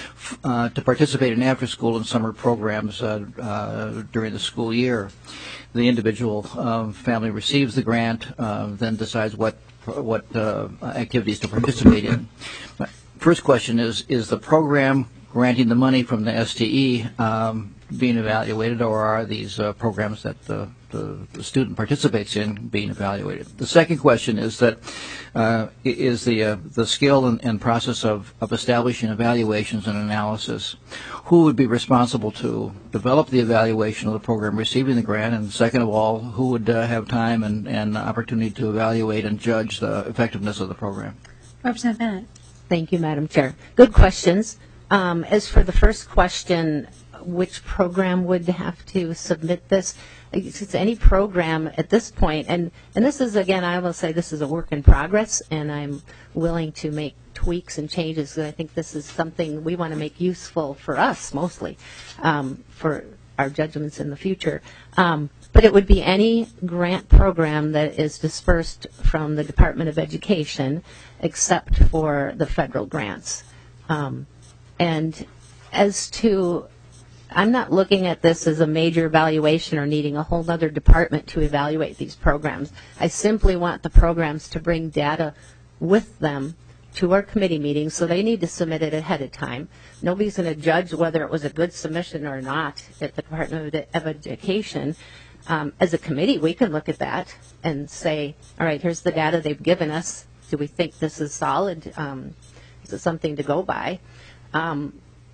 Uh, to participate in after-school and summer programs uh, uh, during the school year. The individual uh, family receives the grant, uh, then decides what what uh, activities to participate in. My first question is, is the program granting the money from the S T E um, being evaluated, or are these uh, programs that the, the, the student participates in being evaluated? The second question is that uh, is the uh, the skill and, and process of, of establishing evaluations and analysis. Who would be responsible to develop the evaluation of the program receiving the grant? And second of all, who would uh, have time and, and opportunity to evaluate and judge the effectiveness of the program? Representative Bennett. Thank you, Madam Chair. Good questions. Um, as for the first question, which program would have to submit this? It's any program at this point, and, and this is, again, I will say this is a work in progress, and I'm willing to make tweaks and changes. I think this is something we want to make useful for us, mostly, um, for our judgments in the future. Um, but it would be any grant program that is dispersed from the Department of Education, except for the federal grants. Um, and as to I'm not looking at this as a major evaluation or needing a whole other department to evaluate these programs. I simply want the programs to bring data with them to our committee meetings, so they need to submit it ahead of time. Nobody's going to judge whether it was a good submission or not at the Department of Education. Um, as a committee, we can look at that and say, all right, here's the data they've given us. Do we think this is solid? Um, is it something to go by? Um,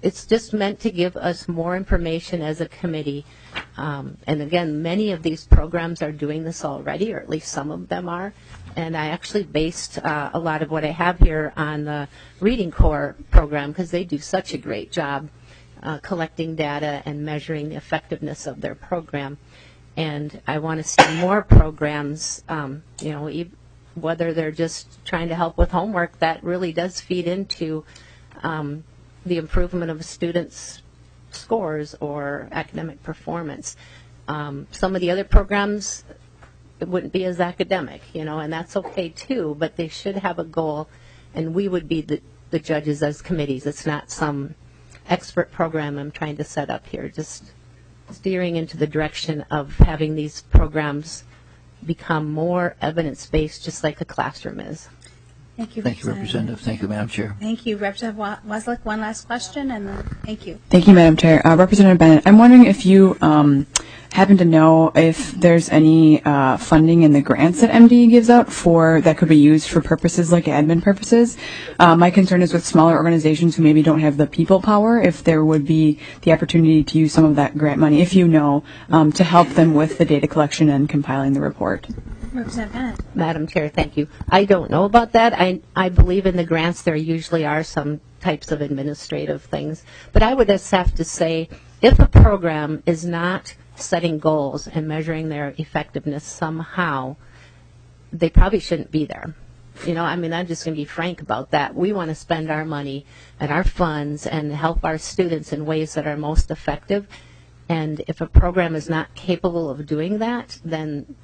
it's just meant to give us more information as a committee. Um, and again, many of these programs are doing this already, or at least some of them are. And I actually based uh, a lot of what I have here on the Reading Corps program, because they do such a great job uh, collecting data and measuring the effectiveness of their program. And I want to see more programs, um, you know, e- whether they're just trying to help with homework, that really does feed into um, the improvement of a student's scores or academic performance. Um, some of the other programs, it wouldn't be as academic, you know, and that's okay too, but they should have a goal, and we would be the, the judges as committees. It's not some expert program I'm trying to set up here, just steering into the direction of having these programs become more evidence-based, just like a classroom is. Thank you, Thank you, Representative. Thank you, Madam Chair. Thank you, Representative Wa- Weslick. One last question, and then thank you. Thank you, Madam Chair. Uh, Representative Bennett, I'm wondering if you um, happen to know if there's any uh, funding in the grants that M D E gives out for that could be used for purposes like admin purposes. Uh, my concern is with smaller organizations who maybe don't have the people power, if there would be the opportunity to use some of that grant money, if you know, um, to help them with the data collection and compiling the report. Representative Bennett. Madam Chair, thank you. I don't know about that. I, I believe in the grants there usually are some types of administrative things. But I would just have to say, if a program is not setting goals and measuring their effectiveness somehow, they probably shouldn't be there. You know, I mean, I'm just going to be frank about that. We want to spend our money and our funds and help our students in ways that are most effective. And if a program is not capable of doing that, then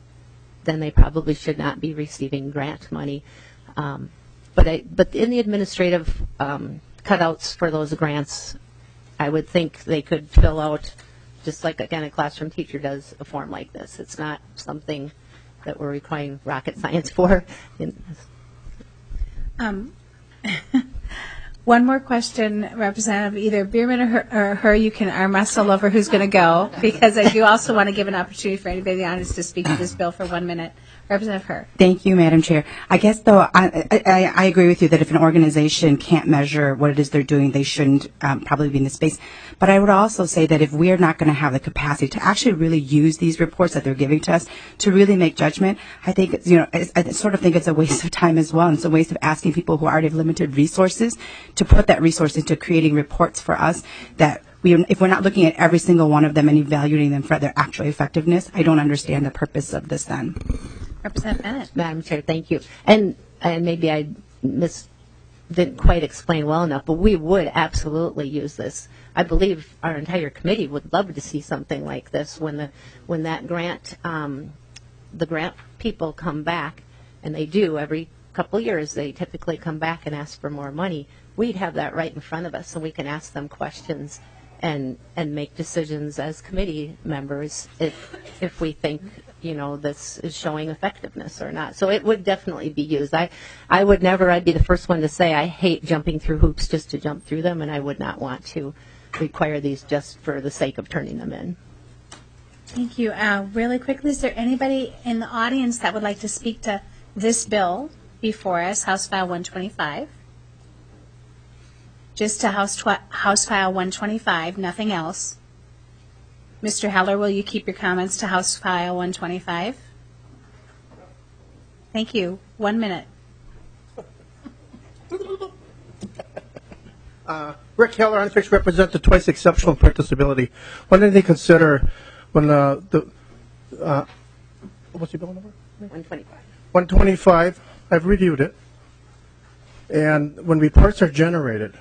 then they probably should not be receiving grant money. Um, but I, but in the administrative um, cutouts for those grants, I would think they could fill out, just like again a classroom teacher does, a form like this. It's not something that we're requiring rocket science for. Um, one more question, Representative, either Bierman or her, or her, you can arm wrestle over who's going to go, because I do also want to give an opportunity for anybody in the audience to speak to this bill for one minute. Representative Herr. Thank you, Madam Chair. I guess, though, I, I, I agree with you that if an organization can't measure what it is they're doing, they shouldn't um, probably be in the space. But I would also say that if we're not going to have the capacity to actually really use these reports that they're giving to us to really make judgment, I think, it's, you know, it's, I sort of think it's a waste of time as well. And it's a waste of asking people who already have limited resources to put that resource into creating reports for us that we, if we're not looking at every single one of them and evaluating them for their actual effectiveness, I don't understand the purpose of this then. Representative Bennett. Madam Chair, thank you. And and maybe I mis- didn't quite explain well enough, but we would absolutely use this. I believe our entire committee would love to see something like this when the when that grant, um, the grant people come back, and they do every couple of years. They typically come back and ask for more money. We'd have that right in front of us, and we can ask them questions and and make decisions as committee members if if we think, you know, this is showing effectiveness or not. So it would definitely be used. I, I would never, I'd be the first one to say I hate jumping through hoops just to jump through them, and I would not want to require these just for the sake of turning them in. Thank you. Uh, really quickly, is there anybody in the audience that would like to speak to this bill before us, House File one twenty-five? Just to House, tw- House File one twenty-five, nothing else. Mister Heller, will you keep your comments to House File one twenty-five? Thank you. One minute. Uh, Rick Heller, on six, represent the twice exceptional print disability. What did they consider when uh, the uh, what's the bill number? one twenty-five. one twenty-five. I've reviewed it, and when reports are generated,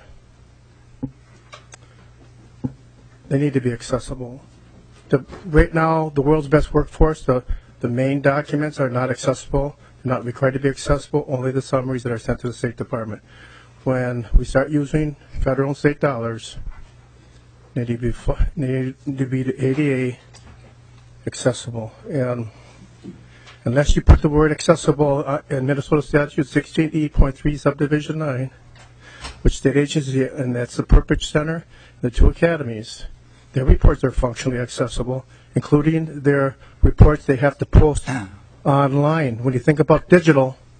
they need to be accessible. The, right now, the world's best workforce, the, the main documents are not accessible, not required to be accessible, only the summaries that are sent to the State Department. When we start using federal and state dollars, they need to be, need to be the A D A accessible. And unless you put the word accessible uh, in Minnesota Statute sixteen E point three subdivision nine, which state agency, and that's the Perpich Center, the two academies, their reports are functionally accessible, including their reports they have to post online. When you think about digital,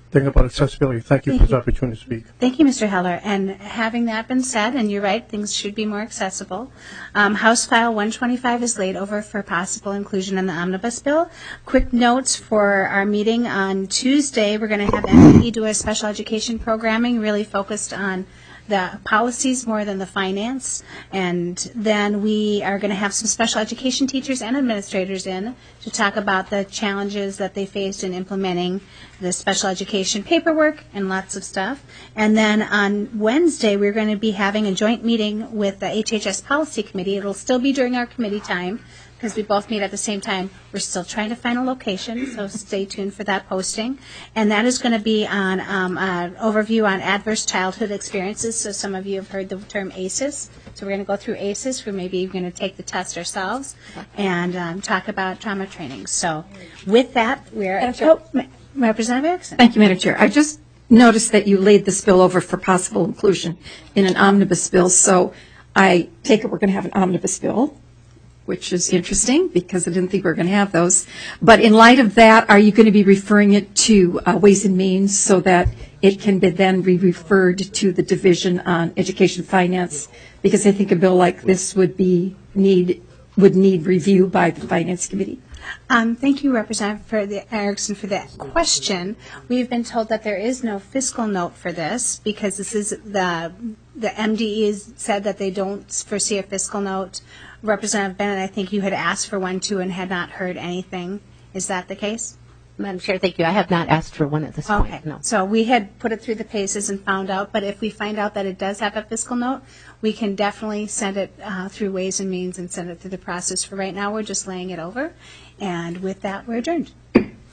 thing about accessibility. Thank you Thank for this you. opportunity to speak. Thank you, Mister Heller. And having that been said, and you're right, things should be more accessible. Um, House File one twenty-five is laid over for possible inclusion in the omnibus bill. Quick notes for our meeting on Tuesday. We're going to have M D E do a special education programming really focused on the policies more than the finance. And then we are going to have some special education teachers and administrators in to talk about the challenges that they faced in implementing the special education paperwork and lots of stuff. And then on Wednesday, we're going to be having a joint meeting with the H H S Policy Committee. It'll still be during our committee time because we both meet at the same time. We're still trying to find a location, so stay tuned for that posting. And that is going to be on um, an overview on adverse childhood experiences. So some of you have heard the term A C Es. So we're going to go through A C Es. We're maybe going to take the test ourselves and um, talk about trauma training. So with that, we're... Oh, Representative Erickson. Thank you, Madam Chair. I just noticed that you laid this bill over for possible inclusion in an omnibus bill, so I take it we're going to have an omnibus bill, which is interesting because I didn't think we were going to have those. But in light of that, are you going to be referring it to uh, Ways and Means so that it can be then be referred to the Division on Education Finance? Because I think a bill like this would be need would need review by the Finance Committee. Um, thank you, Representative for the, Erickson, for that question. We've been told that there is no fiscal note for this because this is the the M D E has said that they don't foresee a fiscal note. Representative Bennett, I think you had asked for one too and had not heard anything. Is that the case? Madam Chair, thank you. I have not asked for one at this Okay. point. No. So we had put it through the paces and found out, but if we find out that it does have a fiscal note, we can definitely send it uh, through Ways and Means and send it through the process. For right now, we're just laying it over. And with that, we're adjourned.